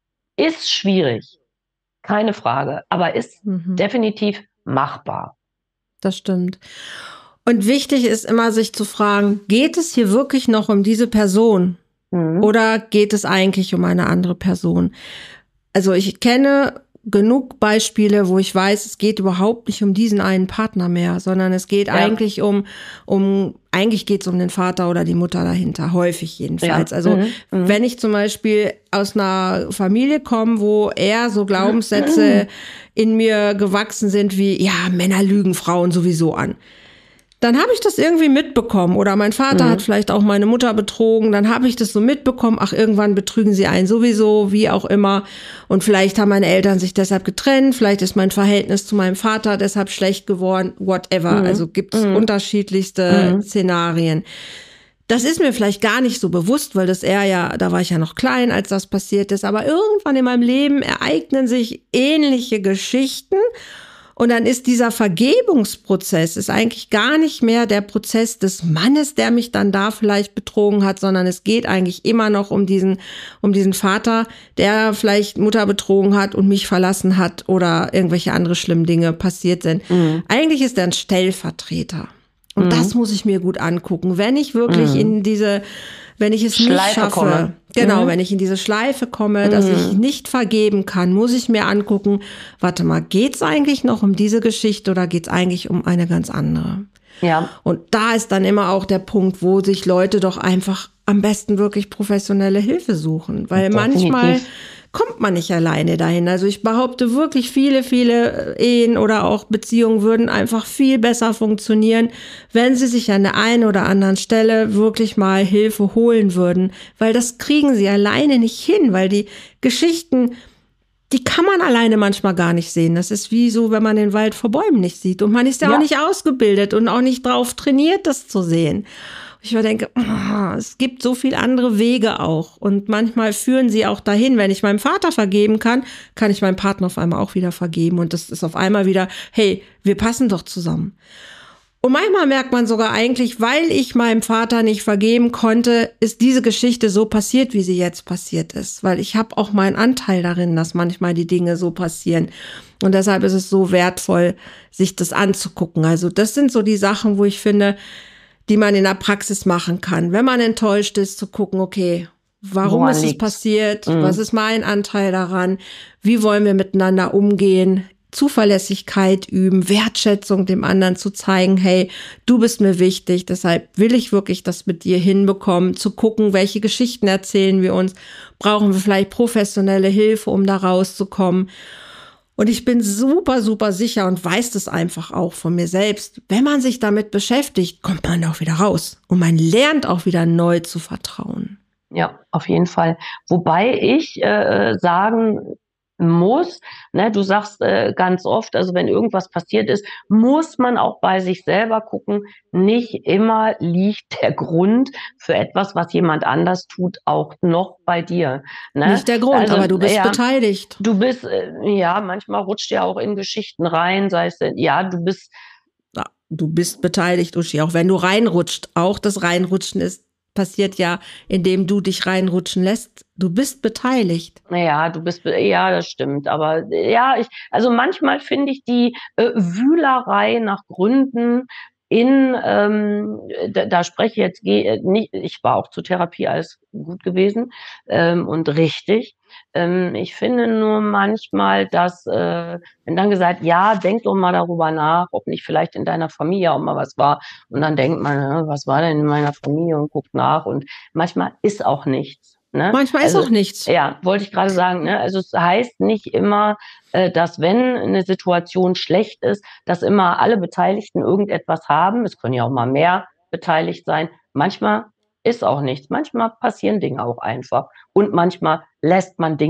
ist schwierig, keine Frage, aber ist
Mhm.
definitiv machbar.
Das stimmt. Und wichtig ist immer, sich zu fragen, geht es hier wirklich noch um diese Person?
Mhm.
Oder geht es eigentlich um eine andere Person? Also ich kenne genug Beispiele, wo ich weiß, es geht überhaupt nicht um diesen einen Partner mehr, sondern es geht
Ja.
eigentlich um, um, eigentlich geht es um den Vater oder die Mutter dahinter, häufig jedenfalls.
Ja.
Also
Mhm. Mhm.
wenn ich zum Beispiel aus einer Familie komme, wo eher so Glaubenssätze in mir gewachsen sind wie, ja, Männer lügen Frauen sowieso an. Dann habe ich das irgendwie mitbekommen. Oder mein Vater
Mhm.
hat vielleicht auch meine Mutter betrogen. Dann habe ich das so mitbekommen. Ach, irgendwann betrügen sie einen sowieso, wie auch immer. Und vielleicht haben meine Eltern sich deshalb getrennt. Vielleicht ist mein Verhältnis zu meinem Vater deshalb schlecht geworden. Whatever.
Mhm.
Also gibt es
Mhm.
unterschiedlichste
Mhm.
Szenarien. Das ist mir vielleicht gar nicht so bewusst, weil das eher ja, da war ich ja noch klein, als das passiert ist. Aber irgendwann in meinem Leben ereignen sich ähnliche Geschichten. Und dann ist dieser Vergebungsprozess ist eigentlich gar nicht mehr der Prozess des Mannes, der mich dann da vielleicht betrogen hat, sondern es geht eigentlich immer noch um diesen, um diesen Vater, der vielleicht Mutter betrogen hat und mich verlassen hat oder irgendwelche andere schlimmen Dinge passiert sind.
Mhm.
Eigentlich ist er ein Stellvertreter. Und
Mhm.
das muss ich mir gut angucken. Wenn ich wirklich
Mhm.
in diese, wenn ich es nicht
Schleife
schaffe,
komme.
genau,
Mhm.
wenn ich in diese Schleife komme, dass
Mhm.
ich nicht vergeben kann, muss ich mir angucken, warte mal, geht's eigentlich noch um diese Geschichte oder geht's eigentlich um eine ganz andere?
Ja.
Und da ist dann immer auch der Punkt, wo sich Leute doch einfach am besten wirklich professionelle Hilfe suchen, weil
Definitiv.
manchmal kommt man nicht alleine dahin. Also ich behaupte wirklich, viele, viele Ehen oder auch Beziehungen würden einfach viel besser funktionieren, wenn sie sich an der einen oder anderen Stelle wirklich mal Hilfe holen würden, weil das kriegen sie alleine nicht hin, weil die Geschichten, die kann man alleine manchmal gar nicht sehen. Das ist wie so, wenn man den Wald vor Bäumen nicht sieht. Und man ist ja,
Ja.
auch nicht ausgebildet und auch nicht drauf trainiert, das zu sehen. Ich mir denke, oh, es gibt so viele andere Wege auch. Und manchmal führen sie auch dahin. Wenn ich meinem Vater vergeben kann, kann ich meinem Partner auf einmal auch wieder vergeben. Und das ist auf einmal wieder, hey, wir passen doch zusammen. Und manchmal merkt man sogar eigentlich, weil ich meinem Vater nicht vergeben konnte, ist diese Geschichte so passiert, wie sie jetzt passiert ist. Weil ich habe auch meinen Anteil darin, dass manchmal die Dinge so passieren. Und deshalb ist es so wertvoll, sich das anzugucken. Also das sind so die Sachen, wo ich finde, die man in der Praxis machen kann. Wenn man enttäuscht ist, zu gucken, okay, warum
Woran
ist es
liegt's?
passiert?
Mhm.
Was ist mein Anteil daran? Wie wollen wir miteinander umgehen? Zuverlässigkeit üben, Wertschätzung dem anderen zu zeigen, hey, du bist mir wichtig, deshalb will ich wirklich das mit dir hinbekommen, zu gucken, welche Geschichten erzählen wir uns, brauchen wir vielleicht professionelle Hilfe, um da rauszukommen. Und ich bin super, super sicher und weiß das einfach auch von mir selbst. Wenn man sich damit beschäftigt, kommt man auch wieder raus. Und man lernt auch wieder neu zu vertrauen.
Ja, auf jeden Fall. Wobei ich äh, sagen muss, ne, du sagst äh, ganz oft, also wenn irgendwas passiert ist, muss man auch bei sich selber gucken, nicht immer liegt der Grund für etwas, was jemand anders tut, auch noch bei dir. Ne?
Nicht der Grund,
Also,
aber du bist
ja,
beteiligt.
Du bist, äh, ja, manchmal rutscht ja auch in Geschichten rein, sei es, ja, du bist,
Ja, du bist beteiligt, Uschi, auch wenn du reinrutscht. Auch das Reinrutschen ist passiert ja, indem du dich reinrutschen lässt. Du bist beteiligt.
ja, du bist, ja, das stimmt, aber ja, ich, also manchmal finde ich die äh, Wühlerei nach Gründen in, ähm, da, da spreche ich jetzt geh- nicht, ich war auch zur Therapie, alles gut gewesen ähm, und richtig. Ähm, ich finde nur manchmal, dass, äh, wenn dann gesagt, ja, denk doch mal darüber nach, ob nicht vielleicht in deiner Familie auch mal was war. Und dann denkt man, äh, was war denn in meiner Familie und guckt nach. Und manchmal ist auch nichts. Ne?
Manchmal
Also,
ist auch nichts.
Ja, wollte ich gerade sagen. Ne? Also es heißt nicht immer, äh, dass wenn eine Situation schlecht ist, dass immer alle Beteiligten irgendetwas haben. Es können ja auch mal mehr beteiligt sein. Manchmal ist auch nichts. Manchmal passieren Dinge auch einfach. Und manchmal lässt man Dinge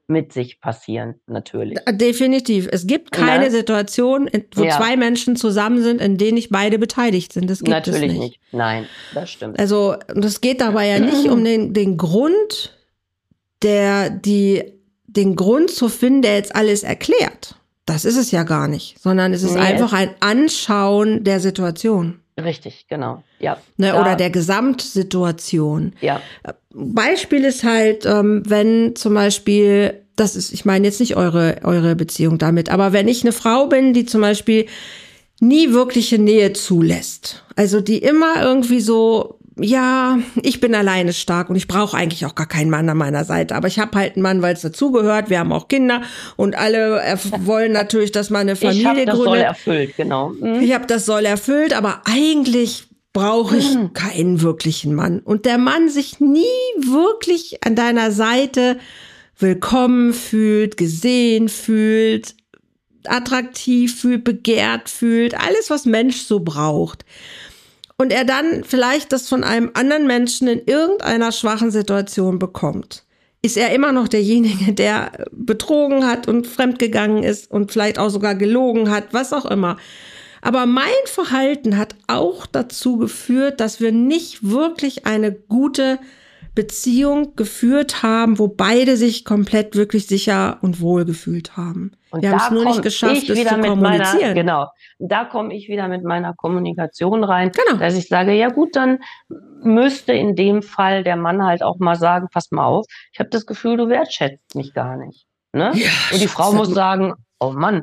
mit sich passieren, natürlich.
Definitiv. Es gibt keine
Ne?
Situation, wo
Ja.
zwei Menschen zusammen sind, in denen nicht beide beteiligt sind. Das gibt
Natürlich
es nicht.
nicht. Nein, das stimmt.
Also, das geht dabei ja nicht um den, den Grund, der, die, den Grund zu finden, der jetzt alles erklärt. Das ist es ja gar nicht, sondern es ist
Nee,
einfach
es-
ein Anschauen der Situation.
Richtig, genau. Ja.
Ne,
Da-
oder der Gesamtsituation.
Ja.
Beispiel ist halt, ähm, wenn zum Beispiel, das ist, ich meine jetzt nicht eure, eure Beziehung damit, aber wenn ich eine Frau bin, die zum Beispiel nie wirkliche Nähe zulässt, also die immer irgendwie so, ja, ich bin alleine stark und ich brauche eigentlich auch gar keinen Mann an meiner Seite, aber ich habe halt einen Mann, weil es dazugehört, wir haben auch Kinder und alle erf- wollen natürlich, dass man eine
Ich
Familie
habe das soll
gründet.
erfüllt, genau. Mhm.
Ich habe das soll erfüllt, aber eigentlich brauche ich
Mhm.
keinen wirklichen Mann. Und der Mann sich nie wirklich an deiner Seite willkommen fühlt, gesehen fühlt, attraktiv fühlt, begehrt fühlt, alles, was Mensch so braucht. Und er dann vielleicht das von einem anderen Menschen in irgendeiner schwachen Situation bekommt. Ist er immer noch derjenige, der betrogen hat und fremdgegangen ist und vielleicht auch sogar gelogen hat, was auch immer. Aber mein Verhalten hat auch dazu geführt, dass wir nicht wirklich eine gute Beziehung geführt haben, wo beide sich komplett wirklich sicher und wohl gefühlt haben.
Und
wir haben es
da
nur nicht
komm
geschafft,
ich
es
wieder
zu
mit meiner,
kommunizieren.
genau, da komme ich wieder mit meiner Kommunikation rein,
Genau.
dass ich sage, ja gut, dann müsste in dem Fall der Mann halt auch mal sagen, pass mal auf, ich habe das Gefühl, du wertschätzt mich gar nicht. Ne?
Ja,
Und die Frau
Schatz,
muss
das-
sagen, oh Mann,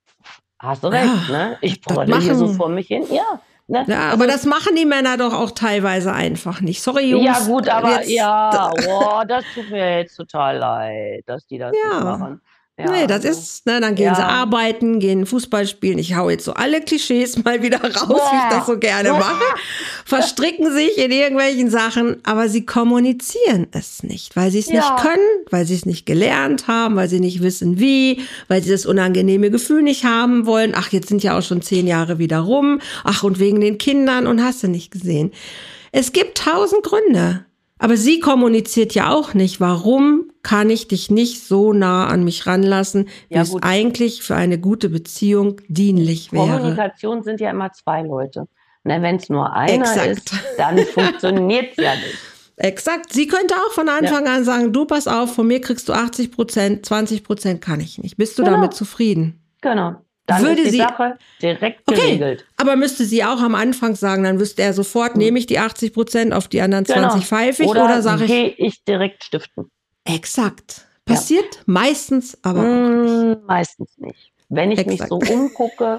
hast du recht,
Ja,
ne? Ich
das
brödel hier so
machen-
vor mich hin. Ja, ne?
Ja,
Also,
aber das machen die Männer doch auch teilweise einfach nicht. Sorry, Jungs.
ja gut, aber
jetzt,
ja, boah, das tut mir jetzt total leid, dass die das
Ja.
nicht machen. Ja,
Nee, das
also,
ist, ne, dann gehen sie
Ja.
arbeiten, gehen Fußball spielen. Ich hau jetzt so alle Klischees mal wieder raus, wie ich das so gerne
Boah.
mache. Verstricken sich in irgendwelchen Sachen, aber sie kommunizieren es nicht, weil sie es
Ja.
nicht können, weil sie es nicht gelernt haben, weil sie nicht wissen wie, weil sie das unangenehme Gefühl nicht haben wollen. Ach, jetzt sind ja auch schon zehn Jahre wieder rum. Ach, und wegen den Kindern und hast du nicht gesehen. Es gibt tausend Gründe. Aber sie kommuniziert ja auch nicht. Warum kann ich dich nicht so nah an mich ranlassen, wie
Ja,
es
gut.
eigentlich für eine gute Beziehung dienlich wäre?
Kommunikation sind ja immer zwei Leute. Wenn es nur einer
Exakt.
ist, dann funktioniert es ja nicht.
Exakt. Sie könnte auch von Anfang an sagen, du pass auf, von mir kriegst du achtzig Prozent, zwanzig Prozent kann ich nicht. Bist du
Genau.
damit zufrieden?
Genau. Dann
Würde
ist die
sie-
Sache direkt
Okay,
geregelt.
aber müsste sie auch am Anfang sagen, dann wüsste er sofort, nehme ich die achtzig Prozent, auf die anderen zwanzig pfeife ich,
Genau. Oder,
oder sage ich,
gehe ich direkt stiften?
exakt. Passiert meistens aber auch nicht.
Mm, meistens nicht. Wenn ich
Exakt.
mich so umgucke,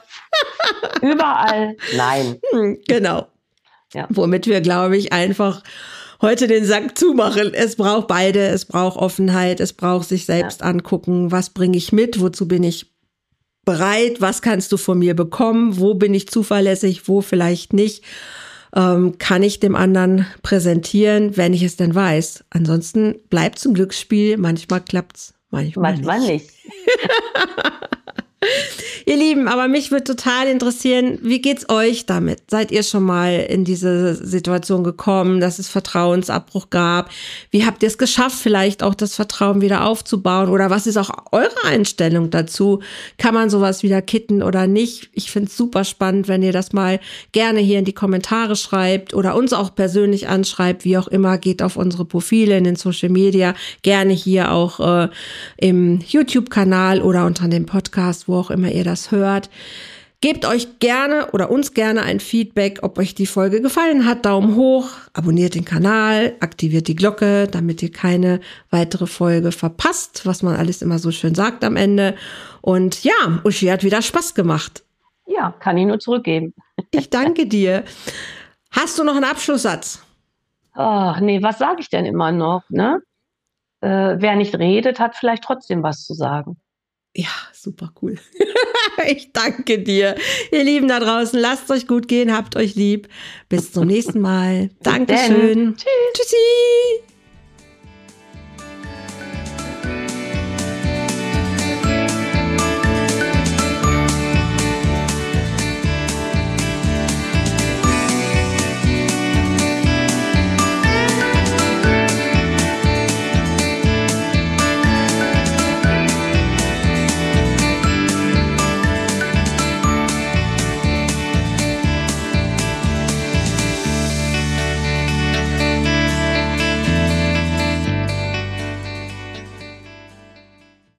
überall, nein.
Hm, Genau.
Ja.
Womit wir, glaube ich, einfach heute den Sack zumachen. Es braucht beide, es braucht Offenheit, es braucht sich selbst angucken, was bringe ich mit, wozu bin ich bereit, was kannst du von mir bekommen, wo bin ich zuverlässig, wo vielleicht nicht. Ähm, kann ich dem anderen präsentieren, wenn ich es denn weiß. Ansonsten bleibt es ein Glücksspiel, manchmal klappt's, manchmal,
Manchmal
nicht.
nicht.
Ihr Lieben, aber mich würde total interessieren, wie geht's euch damit? Seid ihr schon mal in diese Situation gekommen, dass es Vertrauensabbruch gab? Wie habt ihr es geschafft, vielleicht auch das Vertrauen wieder aufzubauen? Oder was ist auch eure Einstellung dazu? Kann man sowas wieder kitten oder nicht? Ich finde es super spannend, wenn ihr das mal gerne hier in die Kommentare schreibt oder uns auch persönlich anschreibt, wie auch immer. Geht auf unsere Profile in den Social Media, gerne hier auch äh, im YouTube-Kanal oder unter dem Podcast, wo auch immer ihr das hört. Gebt euch gerne oder uns gerne ein Feedback, ob euch die Folge gefallen hat. Daumen hoch, abonniert den Kanal, aktiviert die Glocke, damit ihr keine weitere Folge verpasst, was man alles immer so schön sagt am Ende. Und ja, Uschi hat wieder Spaß gemacht.
Ja, kann ich nur zurückgeben.
Ich danke dir. Hast du noch einen Abschlusssatz?
Ach nee, was sage ich denn immer noch, ne? Äh, wer nicht redet, hat vielleicht trotzdem was zu sagen.
Ja, super cool. Ich danke dir. Ihr Lieben da draußen, lasst euch gut gehen, habt euch lieb. Bis zum nächsten Mal. Dankeschön.
Tschüss.
Tschüssi.